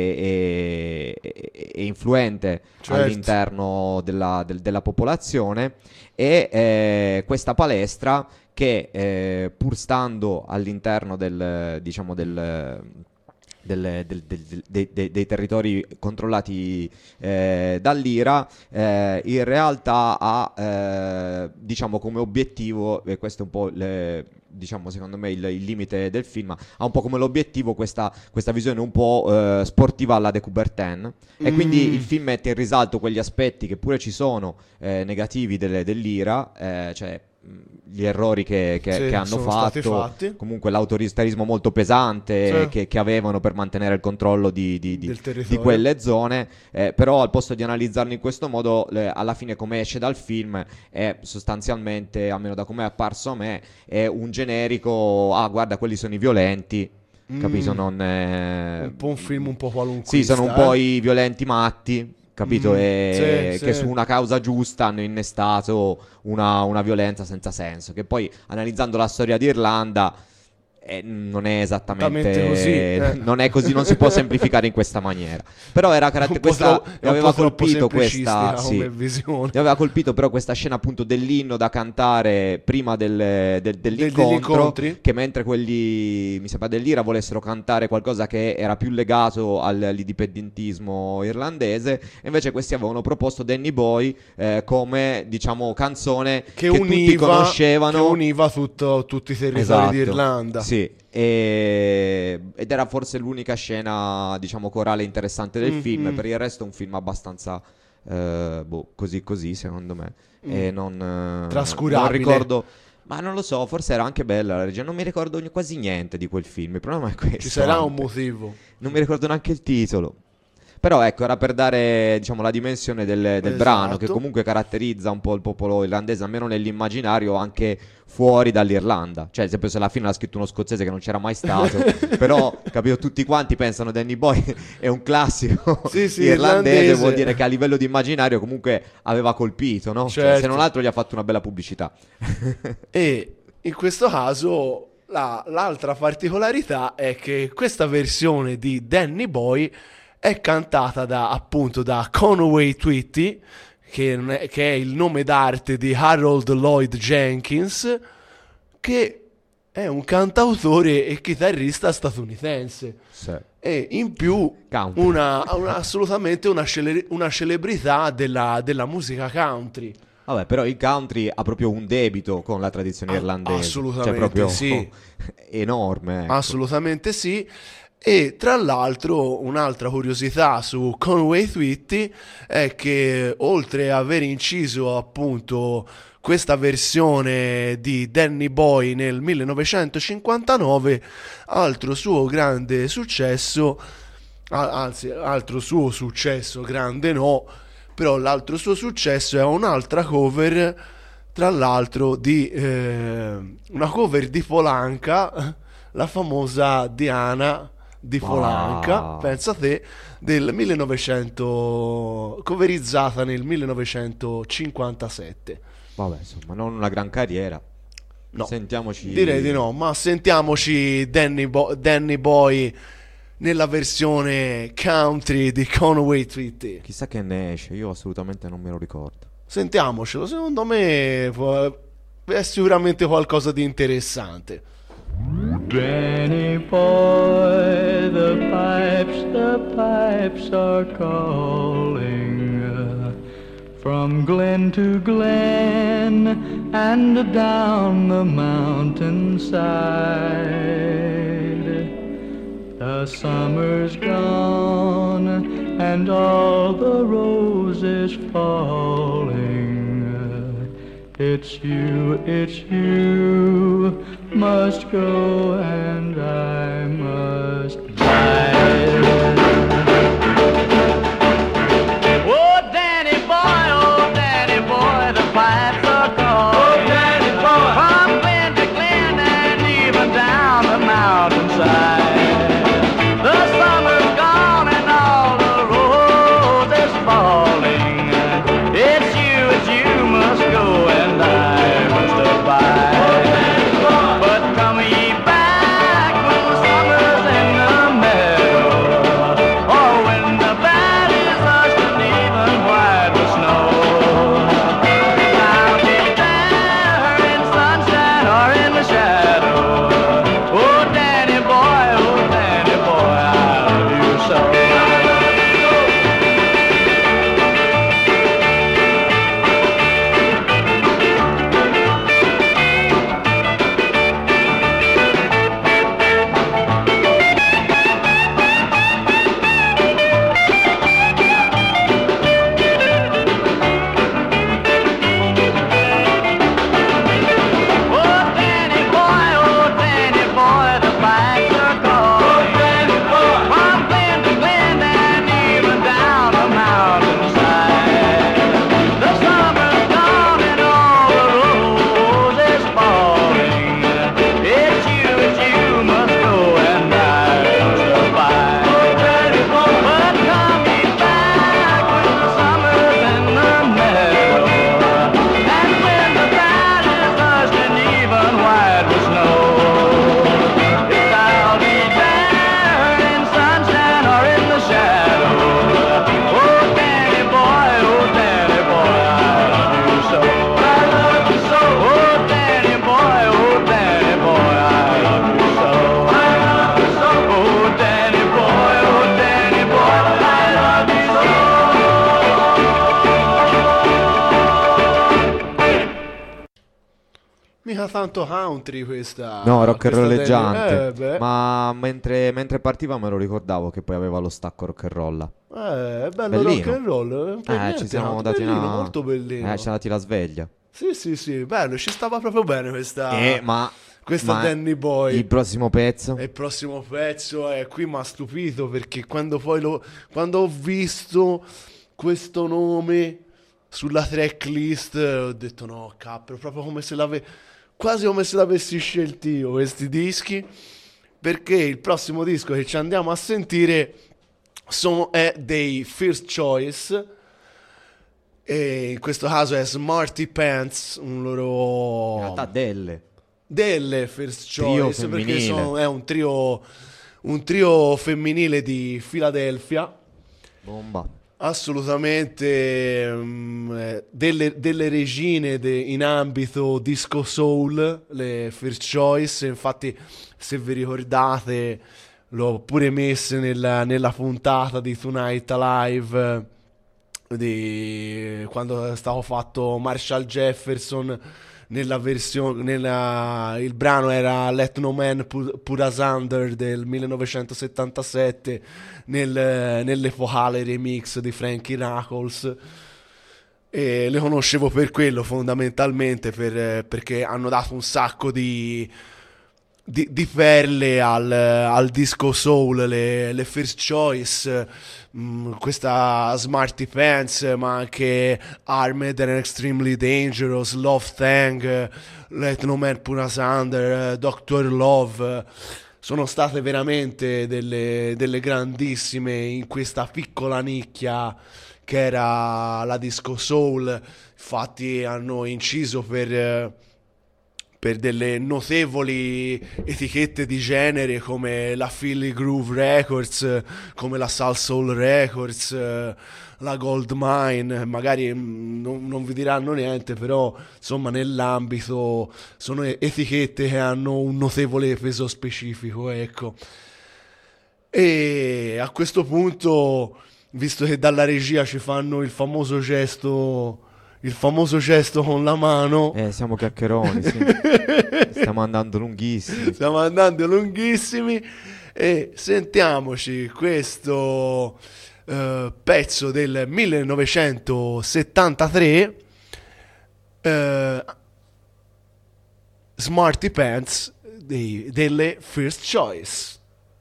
e, e- e influente Certo. all'interno della, del- della popolazione, e eh, questa palestra che eh, pur stando all'interno del, diciamo, del, del- del- del- del- dei, dei- dei territori controllati eh, dall'Ira, eh, in realtà ha eh, diciamo come obiettivo, e questo è un po' le- diciamo secondo me il, il limite del film, ha un po' come l'obiettivo questa, questa visione un po' eh, sportiva alla De Coubertin, e quindi Mm. il film mette in risalto quegli aspetti che pure ci sono eh, negativi delle- dell'Ira, eh, cioè mh, gli errori che, che- Sì, che hanno sono stati fatto, fatti. comunque l'autoritarismo molto pesante Sì. che, che avevano per mantenere il controllo di, di- di- Del di territorio. quelle zone, eh, però al posto di analizzarlo in questo modo, le- alla fine come esce dal film è sostanzialmente, almeno da come è apparso a me, è un generico, ah guarda quelli sono i violenti, capito? Mm. Non è... Un po' un film un po' qualunque. Sì, sono un po' i violenti matti, capito? Mm, E sì, che sì. su una causa giusta hanno innestato una, una violenza senza senso. Che poi, analizzando la storia d'Irlanda, eh, non è esattamente Esattamente così, eh. non è così, non si può semplificare in questa maniera. Però era caratter- Un po' questa tro- mi è un aveva po' troppo colpito semplicistica questa, come sì. visione. Mi aveva colpito però questa scena appunto dell'inno da cantare prima del- del- degli dell'incontro, incontri? che mentre quelli, mi sembra dell'Ira, volessero cantare qualcosa che era più legato al- all'indipendentismo irlandese, e invece questi avevano proposto Danny Boy eh, come, diciamo, canzone Che, che, tutti univa, conoscevano. che univa tutto- tutti i territori Esatto, d'Irlanda. sì. E- ed era forse l'unica scena, diciamo, corale interessante del Mm, film. mm. Per il resto è un film abbastanza eh, boh, così così secondo me, Mm. e non, eh, Trascurabile. non ricordo, ma non lo so, forse era anche bella la regia, non mi ricordo quasi niente di quel film. Il problema è questo, Ci sarà un anche. motivo. Non mi ricordo neanche il titolo. Però ecco, era per dare, diciamo, la dimensione del, del Esatto. brano, che comunque caratterizza un po' il popolo irlandese, almeno nell'immaginario, anche fuori dall'Irlanda. Cioè, ad esempio, se alla fine l'ha scritto uno scozzese che non c'era mai stato, però, capito, tutti quanti pensano Danny Boy è un classico Sì, sì, irlandese, irlandese. vuol dire che a livello di immaginario comunque aveva colpito, no? Cioè, Certo. se non altro gli ha fatto una bella pubblicità. E in questo caso la- l'altra particolarità è che questa versione di Danny Boy è cantata da, appunto, da Conway Twitty, che, non è, che è il nome d'arte di Harold Lloyd Jenkins, che è un cantautore e chitarrista statunitense. Sì. E in più Country. una, una- assolutamente una, cele- una celebrità della, della musica country. Vabbè, però il country ha proprio un debito con la tradizione Ah, irlandese. assolutamente Cioè, proprio sì. enorme. Ecco. Assolutamente sì. E tra l'altro un'altra curiosità su Conway Twitty è che oltre ad aver inciso appunto questa versione di Danny Boy nel millenovecentocinquantanove, altro suo grande successo, a- anzi altro suo successo grande no, però l'altro suo successo è un'altra cover, tra l'altro di eh, una cover di Polanca, la famosa Diana di Polanca, Wow. pensa te, del millenovecento, coverizzata nel millenovecentocinquantasette. Vabbè, insomma, non una gran carriera. No, Sentiamoci. direi di no, ma sentiamoci Danny, Bo- Danny Boy nella versione country di Conway Twitty. Chissà che ne esce, io assolutamente non me lo ricordo. Sentiamocelo, secondo me può- è sicuramente qualcosa di interessante. Danny boy, the pipes, the pipes are calling uh, from glen to glen and down the mountainside. The summer's gone and all the roses falling. Uh, It's you, it's you must go and I must bide. Oh, Danny boy, oh, Danny boy, the pipes are calling. Oh, Danny boy, from glen to glen and even down the mountainside. The summer's gone and all the roses falling. It's you, it's you must go and I must abide. But come ye back when the summer's in the meadow, or when the valley's hushed and even white with snow. I'll be there in sunshine or in the shadow. Oh, Danny boy, oh, Danny boy, I love you so. Oh, Danny boy, oh, Danny boy, the pipes are calling. Oh, Danny boy, from glen to glen and even down the mountainside. The summer's gone and all the roses falling. It's you, it's you must go and I must abide. Oh, Danny boy, but come ye back when the summer's in the meadow, and when the valley's hushed and even white with snow. Yes, I'll be there in sunshine or in the shadow. Oh, Danny boy, oh, Danny boy, I love you so. I love you so. Oh, Danny boy, oh, Danny boy, I love you so. I love you so. Oh, Danny boy, oh, Danny boy, I love you so. Mica tanto country questa. No, rock and questa rolleggiante. Danny- Eh, beh. Ma mentre, mentre partiva me lo ricordavo che poi aveva lo stacco rock and roll. Eh, è bello Bellino. rock and roll. per Eh, niente, ci siamo no, dati bellino, una. molto bellino. Eh, ci siamo dati la sveglia. Sì, sì, sì, bello, ci stava proprio bene questa. Eh, ma. questa ma Danny Boy. Il prossimo pezzo. E il prossimo pezzo è qui mi ha stupito perché quando poi lo quando ho visto questo nome sulla tracklist ho detto no, cappero, proprio come se l'ave quasi come se l'avessi scelti io questi dischi, perché il prossimo disco che ci andiamo a sentire sono, è dei First Choice, e in questo caso è Smarty Pants, un In loro realtà delle. delle First Trio Choice, perché femminile. sono, è un trio un trio femminile di Filadelfia. Bomba. Assolutamente, mm, eh, delle, delle regine de- in ambito disco soul, le First Choice. Infatti, se vi ricordate, l'ho pure messe nella, nella puntata di Tonight Alive, eh, di quando è stato fatto Marshall Jefferson. Nella versione, nella, il brano era Let No Man Pu- Put Us Under del millenovecentosettantasette, nel, nell'epocale remix di Frankie Knuckles. E le conoscevo per quello, fondamentalmente, per- perché hanno dato un sacco di, di, di perle al, al disco soul, le, le First Choice, mh, questa Smarty Pants, ma anche Armed and Extremely Dangerous, Love Thang, eh, Let No Man Put Us Under, eh, doctor Love, eh, sono state veramente delle, delle grandissime in questa piccola nicchia che era la disco soul. Infatti hanno inciso per... eh, per delle notevoli etichette di genere come la Philly Groove Records, eh, come la Soul Soul Records, eh, la Gold Mine. Magari mm, non, non vi diranno niente, però insomma nell'ambito sono e- etichette che hanno un notevole peso specifico, ecco. E a questo punto, visto che dalla regia ci fanno il famoso gesto, il famoso gesto con la mano, Eh, siamo chiacchieroni, sì. Stiamo andando lunghissimi. stiamo andando lunghissimi, e sentiamoci questo eh, pezzo del millenovecentosettantatré, eh, Smarty Pants dei- delle First Choice.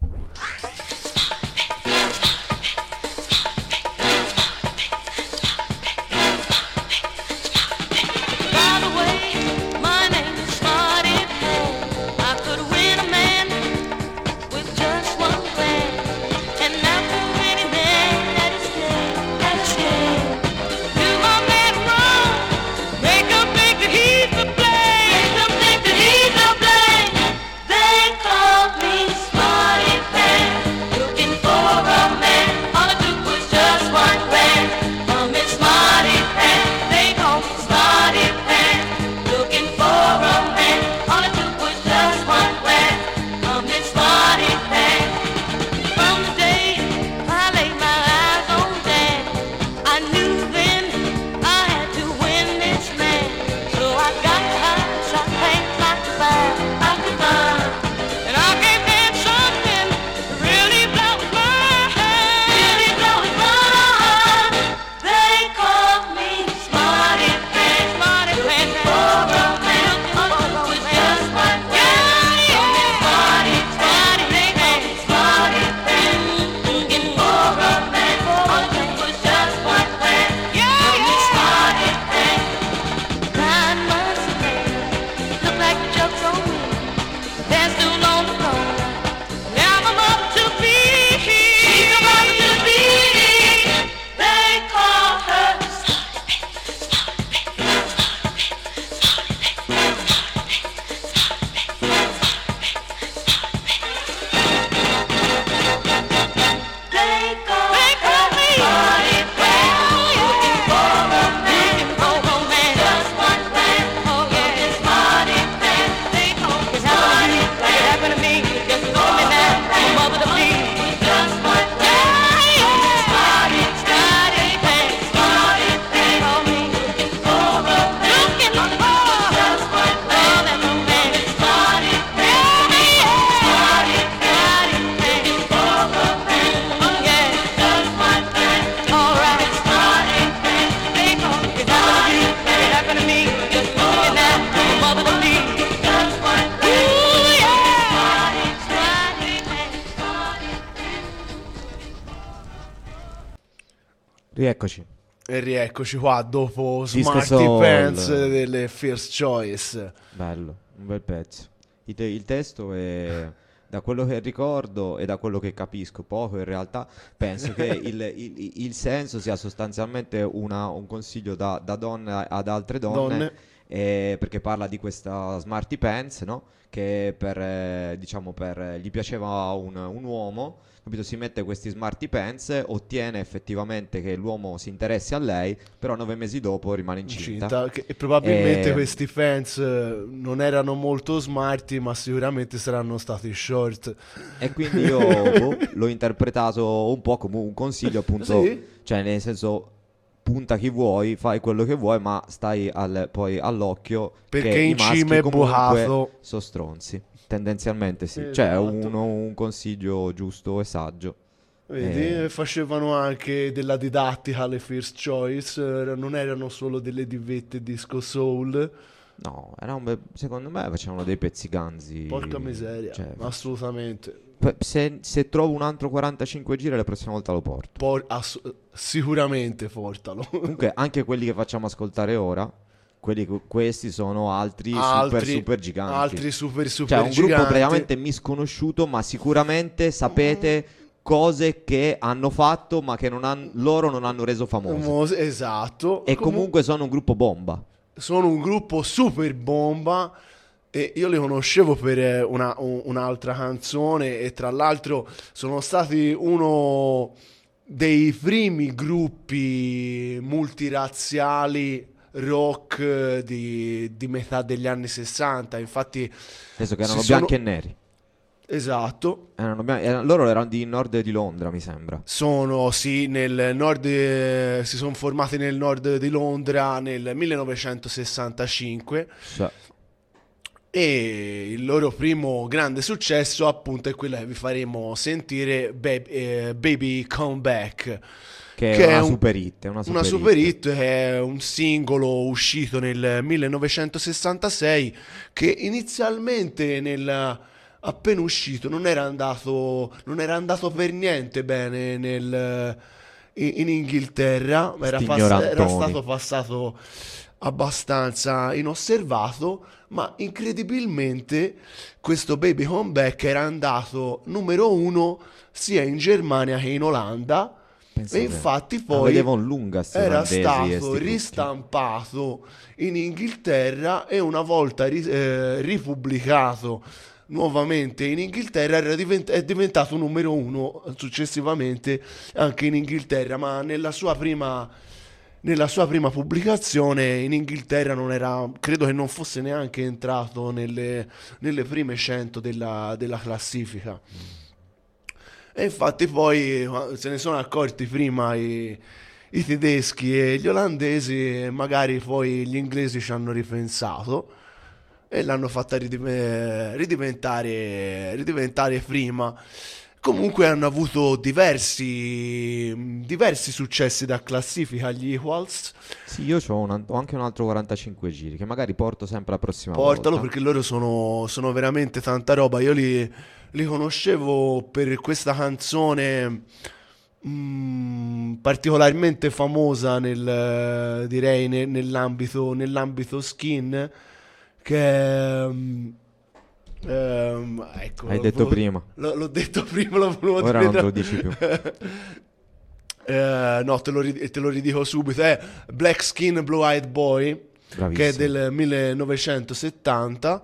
By the way, my name is Smarty Pants. I could win a man with just one glance, and now for any man that is scared, that is scared, do my man wrong, make him think that he's to blame, make him think that he's to blame. They call me Smarty Pants, looking for a man. All I took was just one glance. I'm Miss Smarty Pants. They call me Smarty Pants, looking for a man. All I took was just one glance. I'm Miss Smarty Pants. From the day I laid my eyes on Dan, I knew then I had to win this man. So I got high, shot pants like the fire, like the fire. And I gave Dan something to really blow his mind, really blow his mind. They call me Smarty Pants, Smarty Pants, for a man. All I took was just one glance. Smarty, Smarty, they call me Smarty Pants, looking for a man. All I took was just one glance. I'm Miss Smarty Pants. Nine months later, look like the joke's on me. They're still on the floor. Now I'm up to beat. She's about to beat. They call her They call her Smarty Pants, looking for a man, for a man. Just one glance, oh yeah, Smarty Pants. They call me Smarty Pants. It happened to me, just look at me now, I'm a mother to be. Just one glance, Smarty, Smarty Pants, Smarty Pants. Call me looking for a man, looking for just one glance. That's a man, Smarty Pants, Smarty, Smarty Pants, for a man. Oh yeah, just one glance. All right, Smarty Pants. They call me it happened to me, it happened to me. Just look at me now, I'm a mother to be. Just one glance. Ooh yeah, Smarty, Smarty Pants, Smarty. Rieccoci. E rieccoci qua dopo Disco Smarty soul. Pants delle First Choice. Bello, un bel pezzo. Il, te- il testo è, da quello che ricordo e da quello che capisco, poco in realtà, penso che il, il- il senso sia sostanzialmente una- un consiglio da, da donne ad altre donne, Donne. eh, perché parla di questa Smarty Pants, no? Che per, eh, diciamo, per gli piaceva un, un uomo, capito? Si mette questi Smarty Pants, ottiene effettivamente che l'uomo si interessi a lei, però nove mesi dopo rimane incinta. Incinta, che- e probabilmente Eh, questi fans eh, non erano molto smarti, ma sicuramente saranno stati short. E quindi io boh, l'ho interpretato un po' come un consiglio, appunto, Sì? cioè nel senso punta chi vuoi, fai quello che vuoi, ma stai al- poi all'occhio Perché che in i maschi cima è comunque bucato. sono stronzi, tendenzialmente sì, cioè è Esatto. uno- un consiglio giusto e saggio. Vedi, Eh. facevano anche della didattica alle First Choice, eh, non erano solo delle divette disco soul. No, era un be- secondo me facevano dei pezzi ganzi. Porca miseria, Cioè, assolutamente. poi se, se trovo un altro quarantacinque giri la prossima volta lo porto. Por- ass- sicuramente portalo. Comunque anche quelli che facciamo ascoltare ora, quelli, questi sono altri, super altri, super giganti. altri super super Cioè un giganti. gruppo praticamente misconosciuto, ma sicuramente sapete cose che hanno fatto ma che non han- loro non hanno reso famose. Mo- Esatto. E Comu- comunque sono un gruppo bomba. sono un gruppo super bomba e io li conoscevo per eh, una- un- un'altra canzone e tra l'altro sono stati uno dei primi gruppi multirazziali rock eh, di, di metà degli anni sessanta. Infatti, Adesso che si erano sono- bianchi e neri. esatto. Erano bian- erano- loro erano di nord di Londra, mi sembra. Sono sì nel nord, eh, si sono formati nel nord di Londra nel millenovecentosessantacinque. Cioè, E il loro primo grande successo appunto è quello che vi faremo sentire, Bab- eh, Baby Come Back, che, che è è una un- super hit. È una super una super hit. hit, è un singolo uscito nel millenovecentosessantasei che inizialmente nel, appena uscito non era andato, non era andato per niente bene nel, in, in Inghilterra, era, Sti pass- era ignorantoni. stato passato abbastanza inosservato, ma incredibilmente questo Baby Come Back era andato numero uno sia in Germania che in Olanda. Pensa E te. infatti La poi vedevo in lunga sti era olandesi e stato sti gruppi. ristampato in Inghilterra e una volta ri- eh, ripubblicato nuovamente in Inghilterra era divent- è diventato numero uno successivamente anche in Inghilterra, ma nella sua prima nella sua prima pubblicazione in Inghilterra non era, credo che non fosse neanche entrato nelle, nelle prime cento della, della classifica. E infatti poi eh, se ne sono accorti prima i, i tedeschi e gli olandesi, e magari poi gli inglesi ci hanno ripensato e l'hanno fatta ridive- ridiventare, ridiventare prima. Comunque hanno avuto diversi, diversi successi da classifica gli Equals. Sì, io c'ho un- ho anche un altro quarantacinque giri che magari porto sempre la prossima Portalo volta. perché loro sono, sono veramente tanta roba. Io li, li conoscevo per questa canzone mm, particolarmente famosa nel, direi ne- nell'ambito, nell'ambito skin che è, mm, ehm, ecco, Hai detto vo- prima. L- l'ho detto prima, lo volevo Ora dire non te tra- lo dici più. Eh, no, te lo, ri- te lo ridico subito. È Black Skin Blue Eyed Boy, Bravissimo. che è del millenovecentosettanta.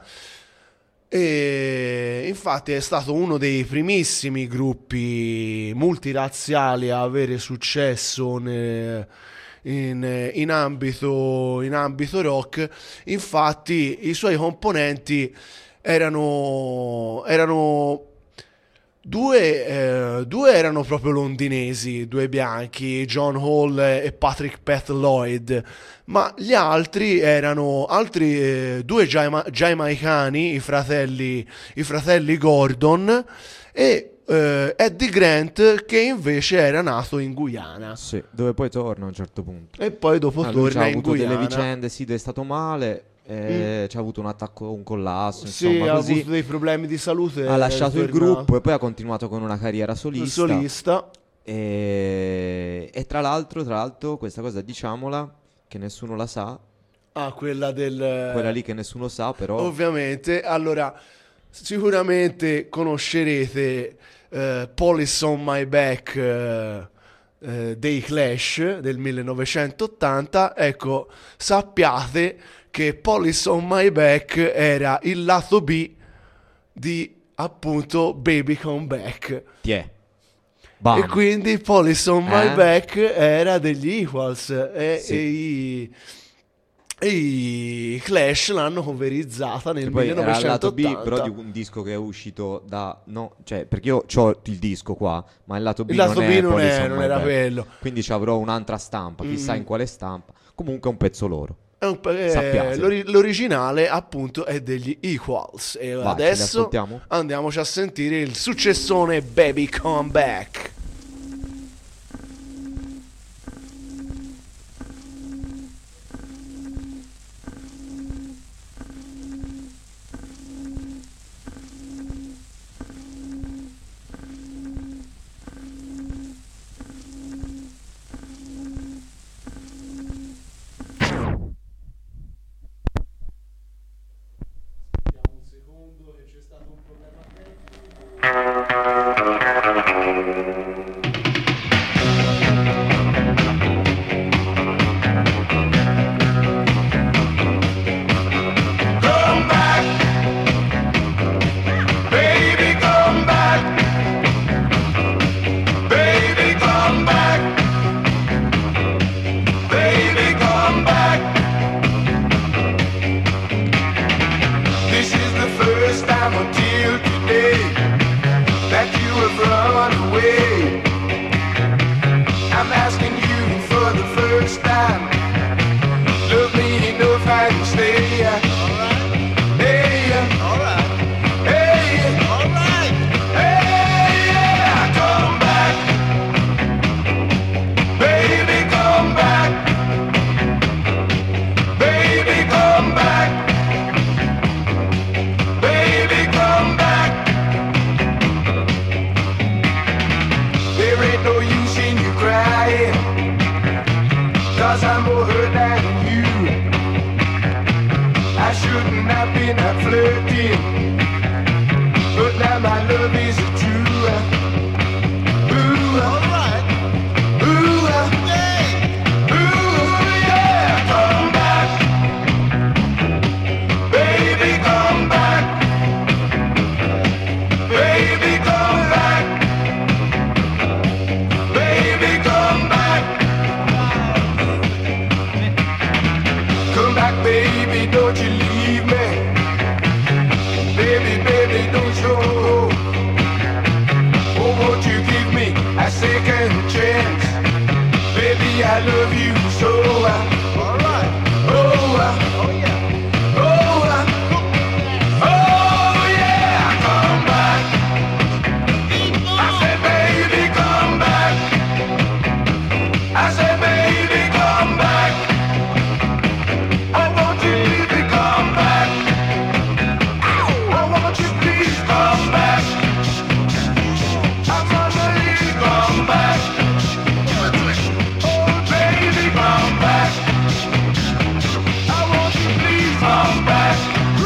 E infatti è stato uno dei primissimi gruppi multirazziali a avere successo ne- in, in ambito, in ambito rock. Infatti i suoi componenti erano, erano due, eh, due erano proprio londinesi, due bianchi, John Hall e Patrick Pat Lloyd, ma gli altri erano altri eh, due giama- giamaicani, i fratelli, i fratelli Gordon e eh, Eddie Grant, che invece era nato in Guyana Sì, dove poi torna a un certo punto. e poi dopo Ah, lui torna c'ha in avuto Guyana. delle vicende, sì, è stato male, eh, c'ha avuto un attacco, un collasso, Sì, insomma, ha così. avuto dei problemi di salute, Ha è lasciato il tornato gruppo e poi ha continuato con una carriera solista. solista. E, e tra l'altro, tra l'altro, questa cosa diciamola, che nessuno la sa, Ah, quella del quella lì che nessuno sa, però Ovviamente, allora, sicuramente conoscerete eh, Police on My Back eh, eh, dei Clash del millenovecentottanta. Ecco, sappiate che Police on My Back era il lato B di appunto Baby Come Back. Tiè. Bam. E quindi Police on My Eh? Back era degli Equals e, Sì. e i, e i Clash l'hanno coverizzata nel Che poi era il lato B, millenovecentottanta. però di un disco che è uscito da... No, cioè, perché io ho il disco qua, ma il lato B Il lato non B è non, Police è- on non My era Back. quello. Quindi ci avrò un'altra stampa, chissà Mm. in quale stampa. Comunque è un pezzo loro. È un pa- eh, Sappiate. l'ori- l'originale appunto è degli Equals e Vai, ce li adesso ascoltiamo? andiamoci a sentire il successone Baby Come Back. Come back, baby, come back, baby, come back, baby, come back. This is the first time until today that you have run away. I'm asking you for the first time. Love me enough and stay. Hey, alright. Hey, alright. Hey, yeah, come back. Baby, come back. Baby, come back. Baby, come back. There ain't no use in you crying, 'cause I'm more hurt than you. I shouldn't have been out flirting, but now my love is true. Ooh, alright. Ooh, hey. Ooh, yeah. Come back. Baby, come back. Baby, come back. Baby, come back. Come back, baby, don't you leave me. Baby, baby, don't you go. Oh, won't you give me a second chance? Baby, I love you so. Alright. Oh, uh, oh yeah. Oh, uh, oh yeah. Come back. I said, baby, come back. I said, baby, come back. I want you to come back. I want you please come back. I'm gonna leave, come back. Oh baby, come back. I want you please come back.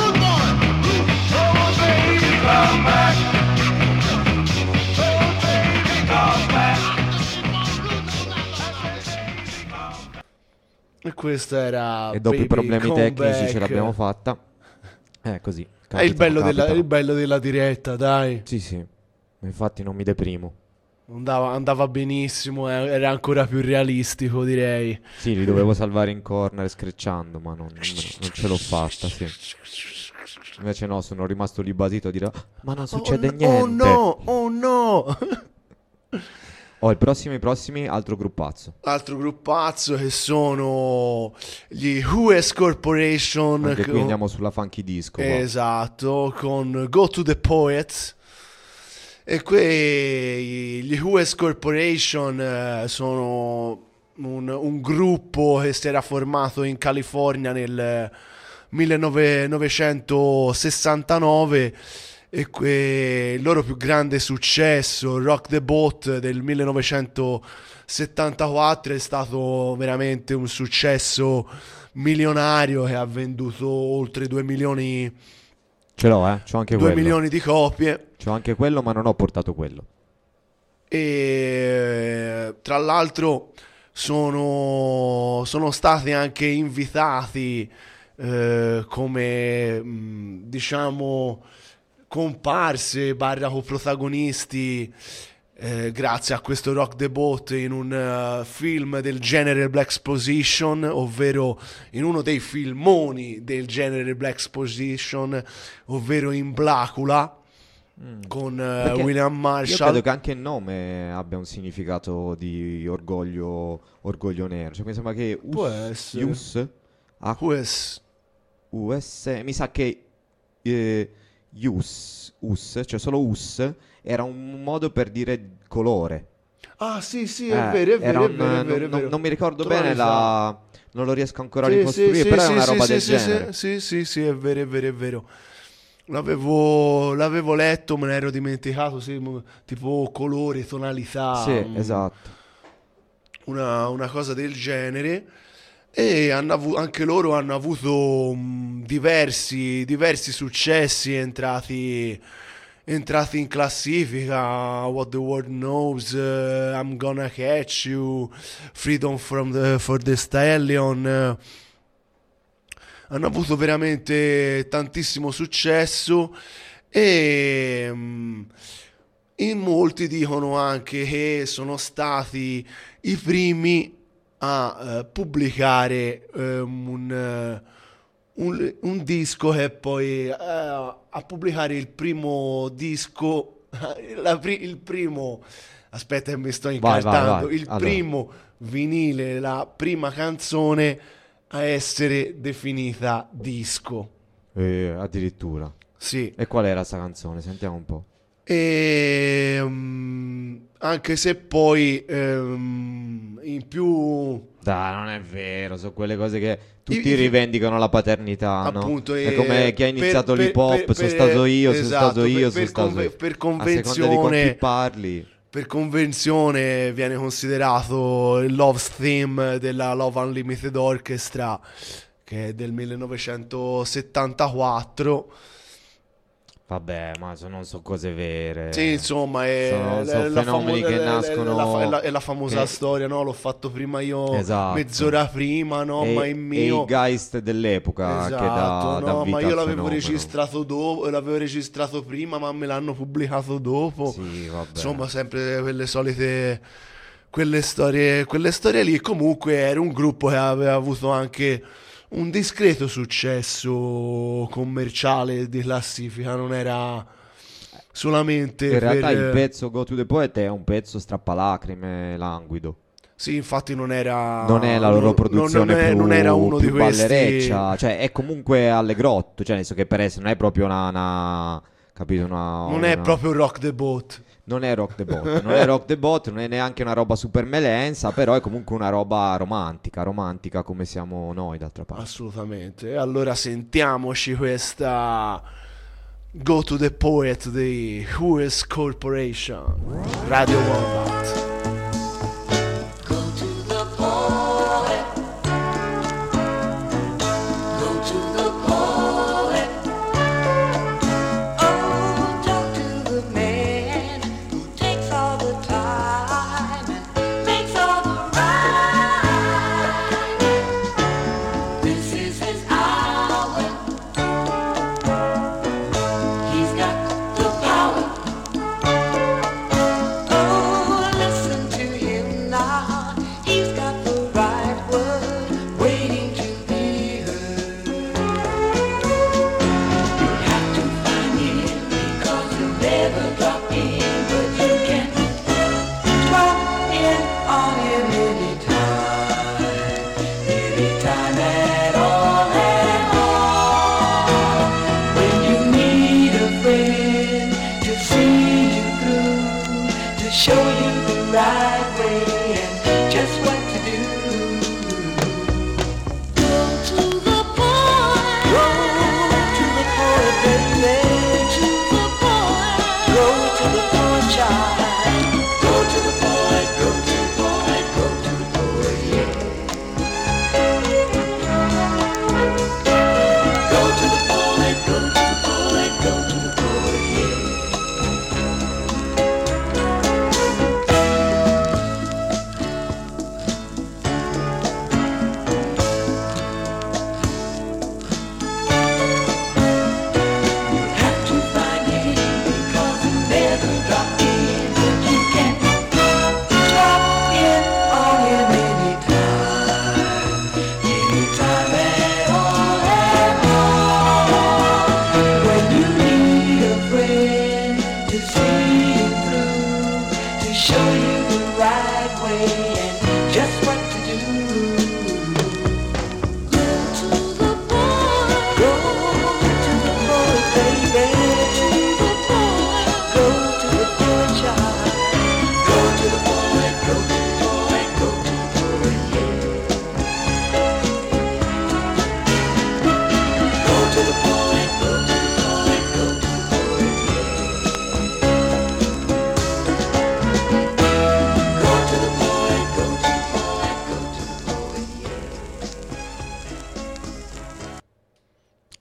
Oh baby, come back. Oh baby, come back. E questo era E dopo Baby i problemi Come tecnici Back. ce l'abbiamo fatta. Eh, così. È il capita, bello, della, capita. il bello della diretta, dai. Sì, sì. Infatti non mi deprimo. Andava, andava benissimo, eh, era ancora più realistico, direi. Sì, li dovevo salvare in corner screcciando, ma non, non- non ce l'ho fatta, sì. Invece no, sono rimasto lì basito a dire "Ah, ma non succede oh, niente". Oh no, oh no. Oh, il prossimo, i prossimi, altro gruppazzo. Altro gruppazzo che sono gli U S Corporation. Anche qui con- andiamo sulla funky disco. qua. Esatto, con Go to the Poets. E qui gli U S Corporation eh, sono un, un gruppo che si era formato in California nel millenovecentosessantanove e que- il loro più grande successo, Rock the Boat del millenovecentosettantaquattro, è stato veramente un successo milionario che ha venduto oltre due milioni, Ce l'ho, eh. C'ho anche due quello. milioni di copie. C'ho anche quello, ma non ho portato quello. E tra l'altro sono, sono stati anche invitati eh, come mh, diciamo comparse barra coprotagonisti eh, grazie a questo Rock the Boat in un uh, film del genere Black Exposition, ovvero in uno dei filmoni del genere Black Exposition, ovvero in Blacula, Mm. con uh, Perché William Io Marshall. credo che anche il nome abbia un significato di orgoglio, orgoglio nero. Cioè, mi sembra che Può US, essere. US, A- Quest- U S, mi sa che eh, US, US, cioè solo US, era un modo per dire colore. Ah sì sì, è Eh, vero, è era vero, è un- vero, è vero, è non, vero. non mi ricordo Trovavi bene fa- la... Non lo riesco ancora a Sì, ricostruire, sì, però sì, è una sì, roba sì, del sì, genere. Sì, sì, sì, è vero, è vero, è vero. L'avevo, l'avevo letto, me ne ero dimenticato, sì, mo- tipo colore, tonalità, Sì, mm, esatto. una, una cosa del genere. E hanno avu- anche loro hanno avuto mm, diversi, diversi successi entrati, entrati in classifica. What the World Knows, eh, I'm Gonna Catch You, Freedom from the, for the Stallion. eh, hanno avuto veramente tantissimo successo e mm, in molti dicono anche che sono stati i primi a eh, pubblicare ehm, un, eh, un, un disco che poi eh, a pubblicare il primo disco la pri- il primo aspetta che mi sto Vai, vai, incartando vai. il Allora. primo vinile, la prima canzone a essere definita disco. Eh, addirittura. Sì. E qual era sta canzone? Sentiamo un po'. E, mm, anche se poi ehm, in più Dai, non è vero, sono quelle cose che tutti I- i- rivendicano la paternità, no? appunto È eh, come chi ha per- iniziato per- l'hip hop, per- sono per- stato io, sono esatto, stato io, per, sono per stato conve- io. per A seconda di con chi convenzione parli. per convenzione viene considerato il Love Theme della Love Unlimited Orchestra, che è del millenovecentosettantaquattro. Vabbè, ma so- non sono cose vere. Sì, insomma, è, Sono- è sono la fenomeni famo- che è- è- nascono- È la, fa- è la- è la famosa che- storia, no? L'ho fatto prima io Esatto. mezz'ora prima, no? e, ma il e mio... i geist dell'epoca che dà, Esatto, dà no, vita ma io al l'avevo fenomeno. registrato dopo, l'avevo registrato prima, ma me l'hanno pubblicato dopo. Sì, vabbè. Insomma, sempre quelle solite quelle storie, quelle storie lì. Comunque era un gruppo che aveva avuto anche un discreto successo commerciale di classifica, non era solamente In realtà per... il pezzo Go to the Poet è un pezzo strappalacrime, languido. Sì, infatti non era Non è la loro non- produzione non, è- più, non era uno più di questi ballereccia, cioè è comunque allegrotto, cioè nel senso che per essere non è proprio una, una- capito, una, non è una- proprio Rock the Boat. non è rock the boat, non è rock the boat, non è neanche una roba super melensa, però è comunque una roba romantica, romantica come siamo noi d'altra parte. Assolutamente. E allora sentiamoci questa Go to the Poet di Who's Corporation, Radio Wombat. Go to the poet. Go to the poet. Oh, talk to the man who takes all the time and makes all the right. This is his hour. He's got the power. Oh, listen to him now. He's got the right word waiting to be heard. You have to find him because he'll never drop in, but you can drop in on him anytime, anytime at all, at all. When you need a friend to see you through, to show you the right way and just what to do. Go to the poet. Go to the poet, baby. To the poet. Go to the poet, child. Go to the poet. Go to the poet. Go to the poet, yeah. Go to the poet. Go to the poet. Go to the poet, yeah.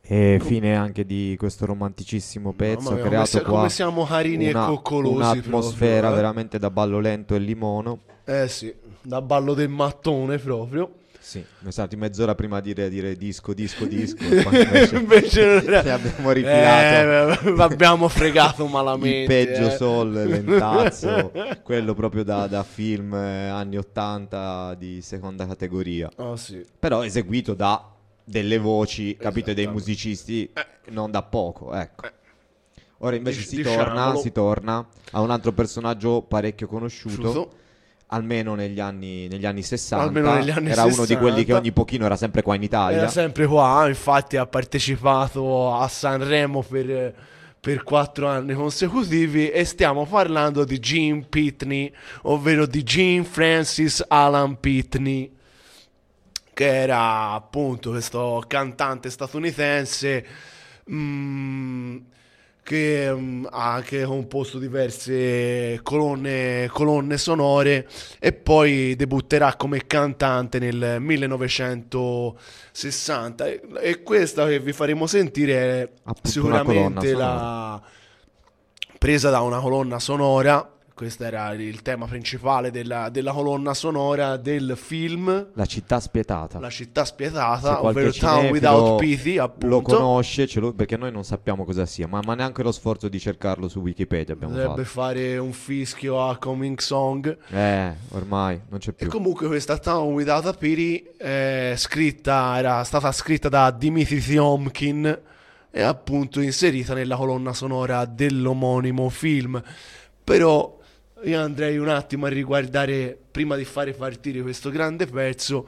E fine anche di questo romanticissimo pezzo, Mamma mia, creato come, sia- qua come siamo carini una- e coccolosi. un'atmosfera proprio, eh. veramente da ballo lento e limono. Eh sì, da ballo del mattone proprio. Sì, mi stati mezz'ora prima di dire, dire disco, disco, disco. e poi invece Invece non era- ci abbiamo rifilato Eh, abbiamo fregato il malamente. peggio eh. soul, lentazzo, quello proprio da, da film eh, anni ottanta di seconda categoria. Oh, sì. Però eseguito da delle voci, capito, dei Esattamente. musicisti, non da poco, ecco. Ora invece Dic- si torna, diciamolo. si torna a un altro personaggio parecchio conosciuto, Conosciuto. almeno negli anni, negli anni sessanta. Almeno negli anni era uno di quelli che sessanta. ogni pochino era sempre qua in Italia. Era sempre qua, infatti ha partecipato a Sanremo per, per quattro anni consecutivi e stiamo parlando di Gene Pitney, ovvero di Gene Francis Alan Pitney, che era appunto questo cantante statunitense mm, che mm, ha anche composto diverse colonne, colonne sonore e poi debutterà come cantante nel millenovecentosessanta e, e questa che vi faremo sentire è Appunto una colonna sicuramente la presa da una colonna sonora. Questo era il tema principale della, della colonna sonora del film La città spietata. La città Se spietata, qualche ovvero Town cinefilo Without Pity, lo appunto. conosce, ce lo- perché noi non sappiamo cosa sia, ma, ma neanche lo sforzo di cercarlo su Wikipedia abbiamo Dovrebbe fatto. fare un fischio a Coming Song. Eh, ormai non c'è E più. comunque questa Town Without a Pity è scritta, era stata scritta da Dimitri Tiomkin e appunto inserita nella colonna sonora dell'omonimo film. Però io andrei un attimo a riguardare, prima di fare partire questo grande pezzo,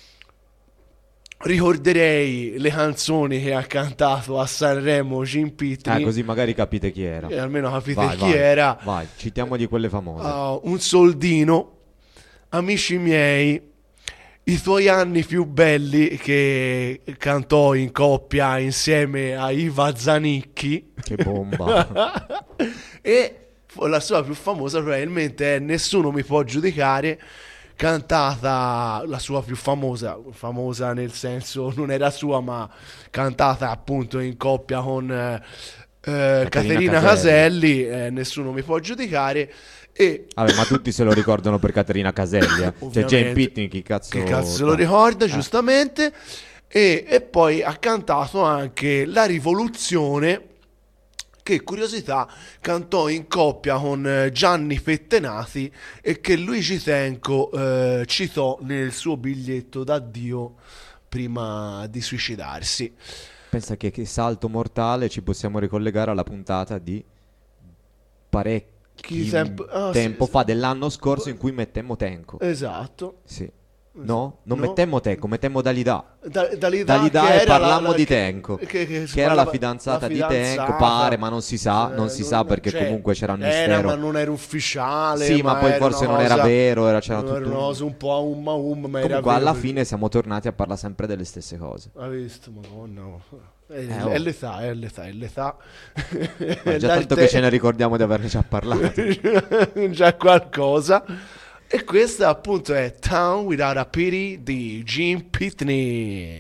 ricorderei le canzoni che ha cantato a Sanremo Gene Pitney. Eh, così magari capite chi era. E almeno capite Vai, chi vai, era. Vai, citiamogli quelle famose. Uh, un soldino, amici miei, i tuoi anni più belli, che cantò in coppia insieme a Iva Zanicchi. Che bomba. E la sua più famosa probabilmente è Nessuno mi può giudicare, cantata, la sua più famosa, famosa nel senso non era sua, ma cantata appunto in coppia con eh, eh, Caterina Caselli. Caselli, eh, Nessuno mi può giudicare. E Vabbè, ma tutti se lo ricordano per Caterina Caselli. Eh. Cioè, ovviamente, Jane Pitney, chi cazzo... chi cazzo se lo ricorda, Eh. giustamente. E, e poi ha cantato anche La Rivoluzione, che curiosità cantò in coppia con eh, Gianni Pettenati e che Luigi Tenco eh, citò nel suo biglietto d'addio prima di suicidarsi. Pensa che, che salto mortale ci possiamo ricollegare alla puntata di parecchi Chi tempo- ah, tempo sì, fa sì. dell'anno scorso in cui mettemmo Tenco. Esatto. Sì. No? Non No. mettemmo Tenco, mettemmo Dalida. Da, Dalida, Dalida che e era parlammo la- di che- Tenco, che, che che si era la parlava- fidanzata la di Tenco, fidanzata. pare, ma non si sa, Eh, non si sa perché cioè, comunque c'era un era, mistero. ma non era ufficiale. Sì, ma poi era forse una non era cosa- vero, era- c'era non tutto era una un- cosa un po' a umma umma, ma era Comunque vero alla perché- fine siamo tornati a parlare sempre delle stesse cose. Hai visto, madonna. È, Eh, è oh. l'età, è l'età, è l'età. Ma già tanto che ce ne ricordiamo di averne già parlato. Già qualcosa. E questa appunto è Town Without a Pity di Gene Pitney.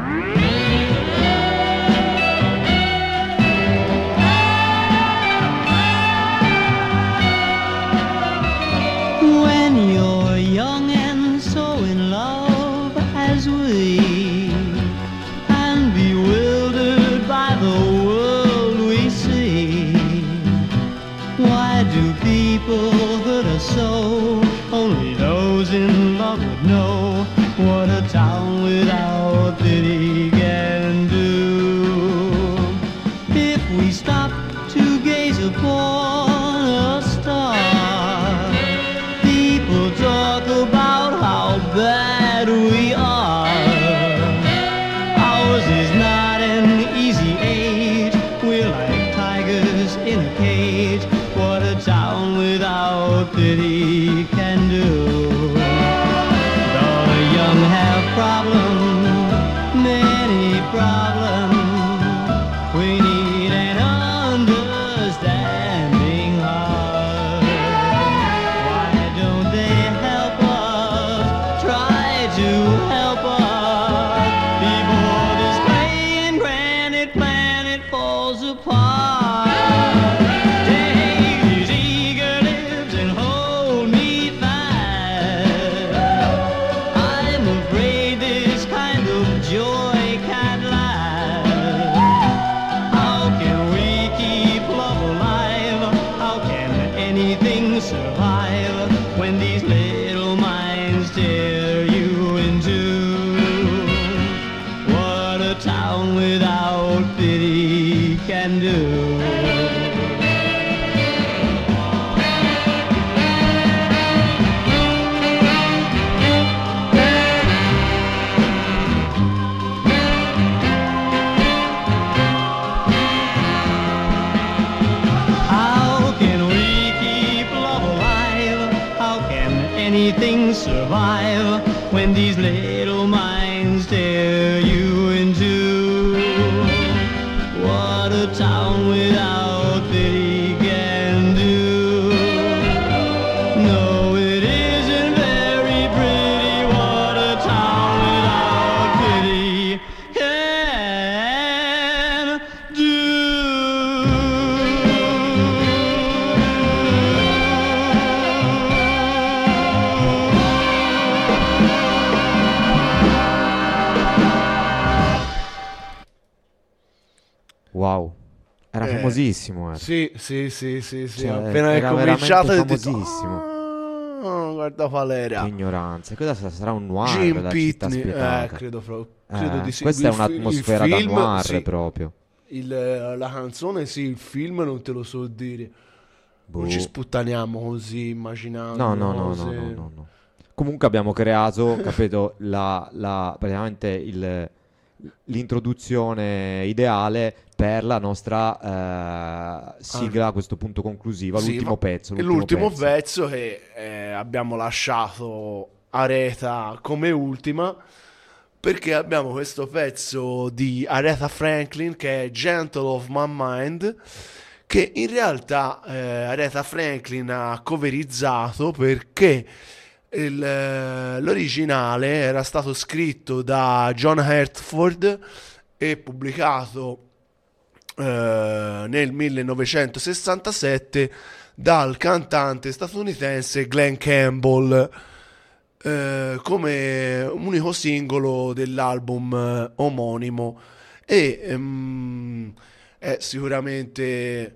When you're young and so in love as we, and bewildered by the world we see, why do people hurt us so? Only those in love would know what a town without pity can do. If we stop to gaze upon a star, people talk about how bad we are. Ours is not an easy age. We're like tigers in a cage. What a town without pity can do. Darling, anything survive when these little minds tear you in two? What a town without pity can do. Anything survive when these little minds tear you in two? What a town without pity can do. No, it isn't very pretty. What a town without pity can do. Wow, era Eh, famosissimo. Era. Sì, sì, sì, sì, sì. Cioè, appena è era cominciato ho veramente detto, famosissimo. "Ah, guarda qual era." Che ignoranza. Cosa sa- sarà un noir Jim la città Pitney, spietata? eh, credo, proprio- credo Eh, di sì. Questa è Il fi- un'atmosfera il da film, noir sì. proprio. Il- la canzone sì, il film non te lo so dire. Non Boh. ci sputtaniamo così immaginando No, no, no, cose. no, no, no, no. Comunque abbiamo creato, capito, la, la- praticamente il- l'introduzione ideale per la nostra eh, sigla a questo punto conclusiva, Sì, l'ultimo ma- pezzo. e l'ultimo pezzo che eh, abbiamo lasciato Aretha come ultima, perché abbiamo questo pezzo di Aretha Franklin che è Gentle of My Mind, che in realtà eh, Aretha Franklin ha coverizzato perché il, eh, l'originale era stato scritto da John Hertford e pubblicato eh, nel millenovecentosessantasette dal cantante statunitense Glenn Campbell eh, come unico singolo dell'album eh, omonimo, e ehm, è sicuramente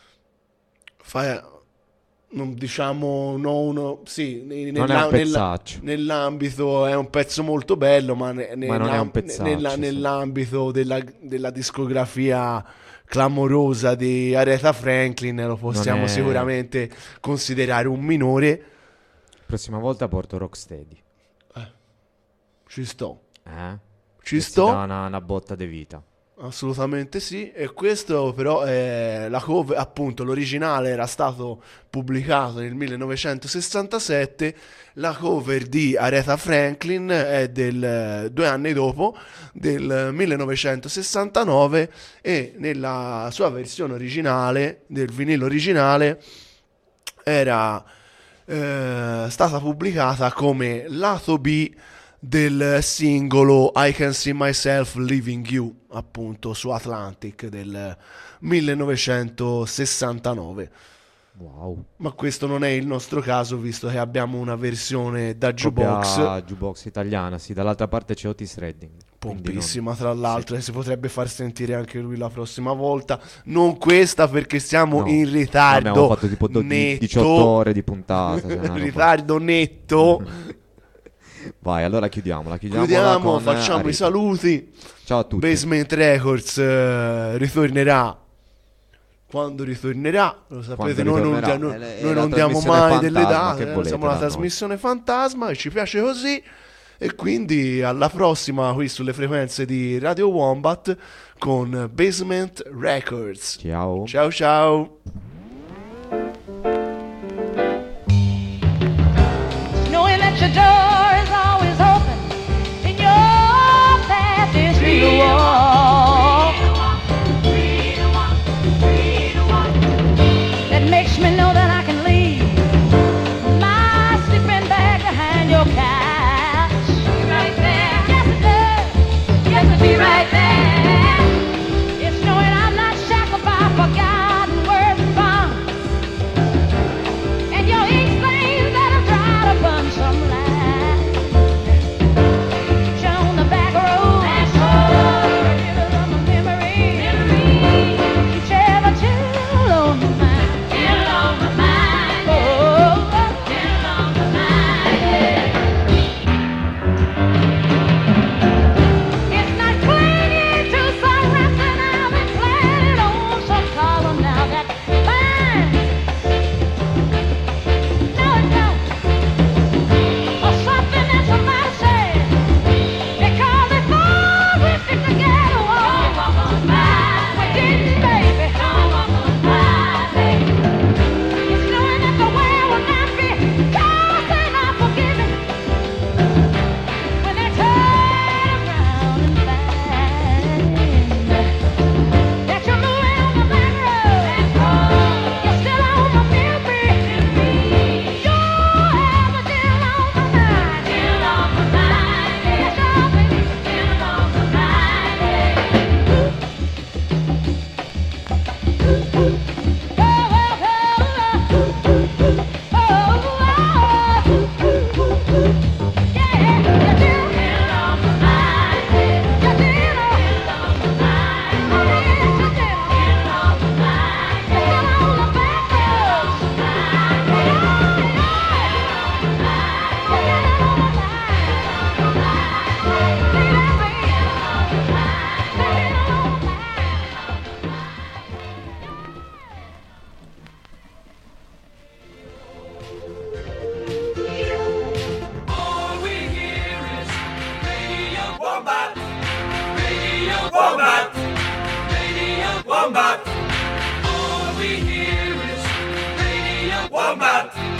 fa, non diciamo no, uno, sì, ne- Non è nella- un nella- pezzaccio. nell'ambito è un pezzo molto bello, ma ne- Ma non è nella- un pezzaccio, nella- sì. nell'ambito della, della discografia clamorosa di Aretha Franklin lo possiamo è- sicuramente considerare un minore. Prossima volta porto Rocksteady. Ci sto, Eh? ci Che si sto. dà una, una botta di vita. Assolutamente sì, e questo però è la cover, appunto l'originale era stato pubblicato nel millenovecentosessantasette, la cover di Aretha Franklin è del due anni dopo, del millenovecentosessantanove, e nella sua versione originale, del vinile originale, era eh, stata pubblicata come lato B del singolo I Can See Myself Leaving You, appunto su Atlantic del millenovecentosessantanove. Wow. Ma questo non è il nostro caso, visto che abbiamo una versione da jukebox Propria jukebox italiana, sì, dall'altra parte c'è Otis Redding. quindi non- pompissima, tra l'altro, e si potrebbe far sentire anche lui la prossima volta. Non questa, perché siamo No. in ritardo. Abbiamo fatto tipo do- di- netto. diciotto ore di puntata. cioè, una roba- ritardo netto. Vai, allora chiudiamola. Chiudiamola Chiudiamo, con, facciamo eh, i saluti. Ciao a tutti. Basement Records eh, ritornerà quando ritornerà, lo sapete, Quando noi non, ritornerà. dia- noi- È la- è noi la non diamo trasmissione mai delle fantasma, date, che eh, volete siamo una da noi? trasmissione fantasma e ci piace così, e quindi alla prossima qui sulle frequenze di Radio Wombat con Basement Records. Ciao. Ciao ciao. Knowing that your door is always open and your path is free to walk. That makes me know that I can leave my sleeping bag behind your couch. Right there. Yes, it does. Yes, it be right there. It's knowing I'm not shackled by forgotten words and Ciao.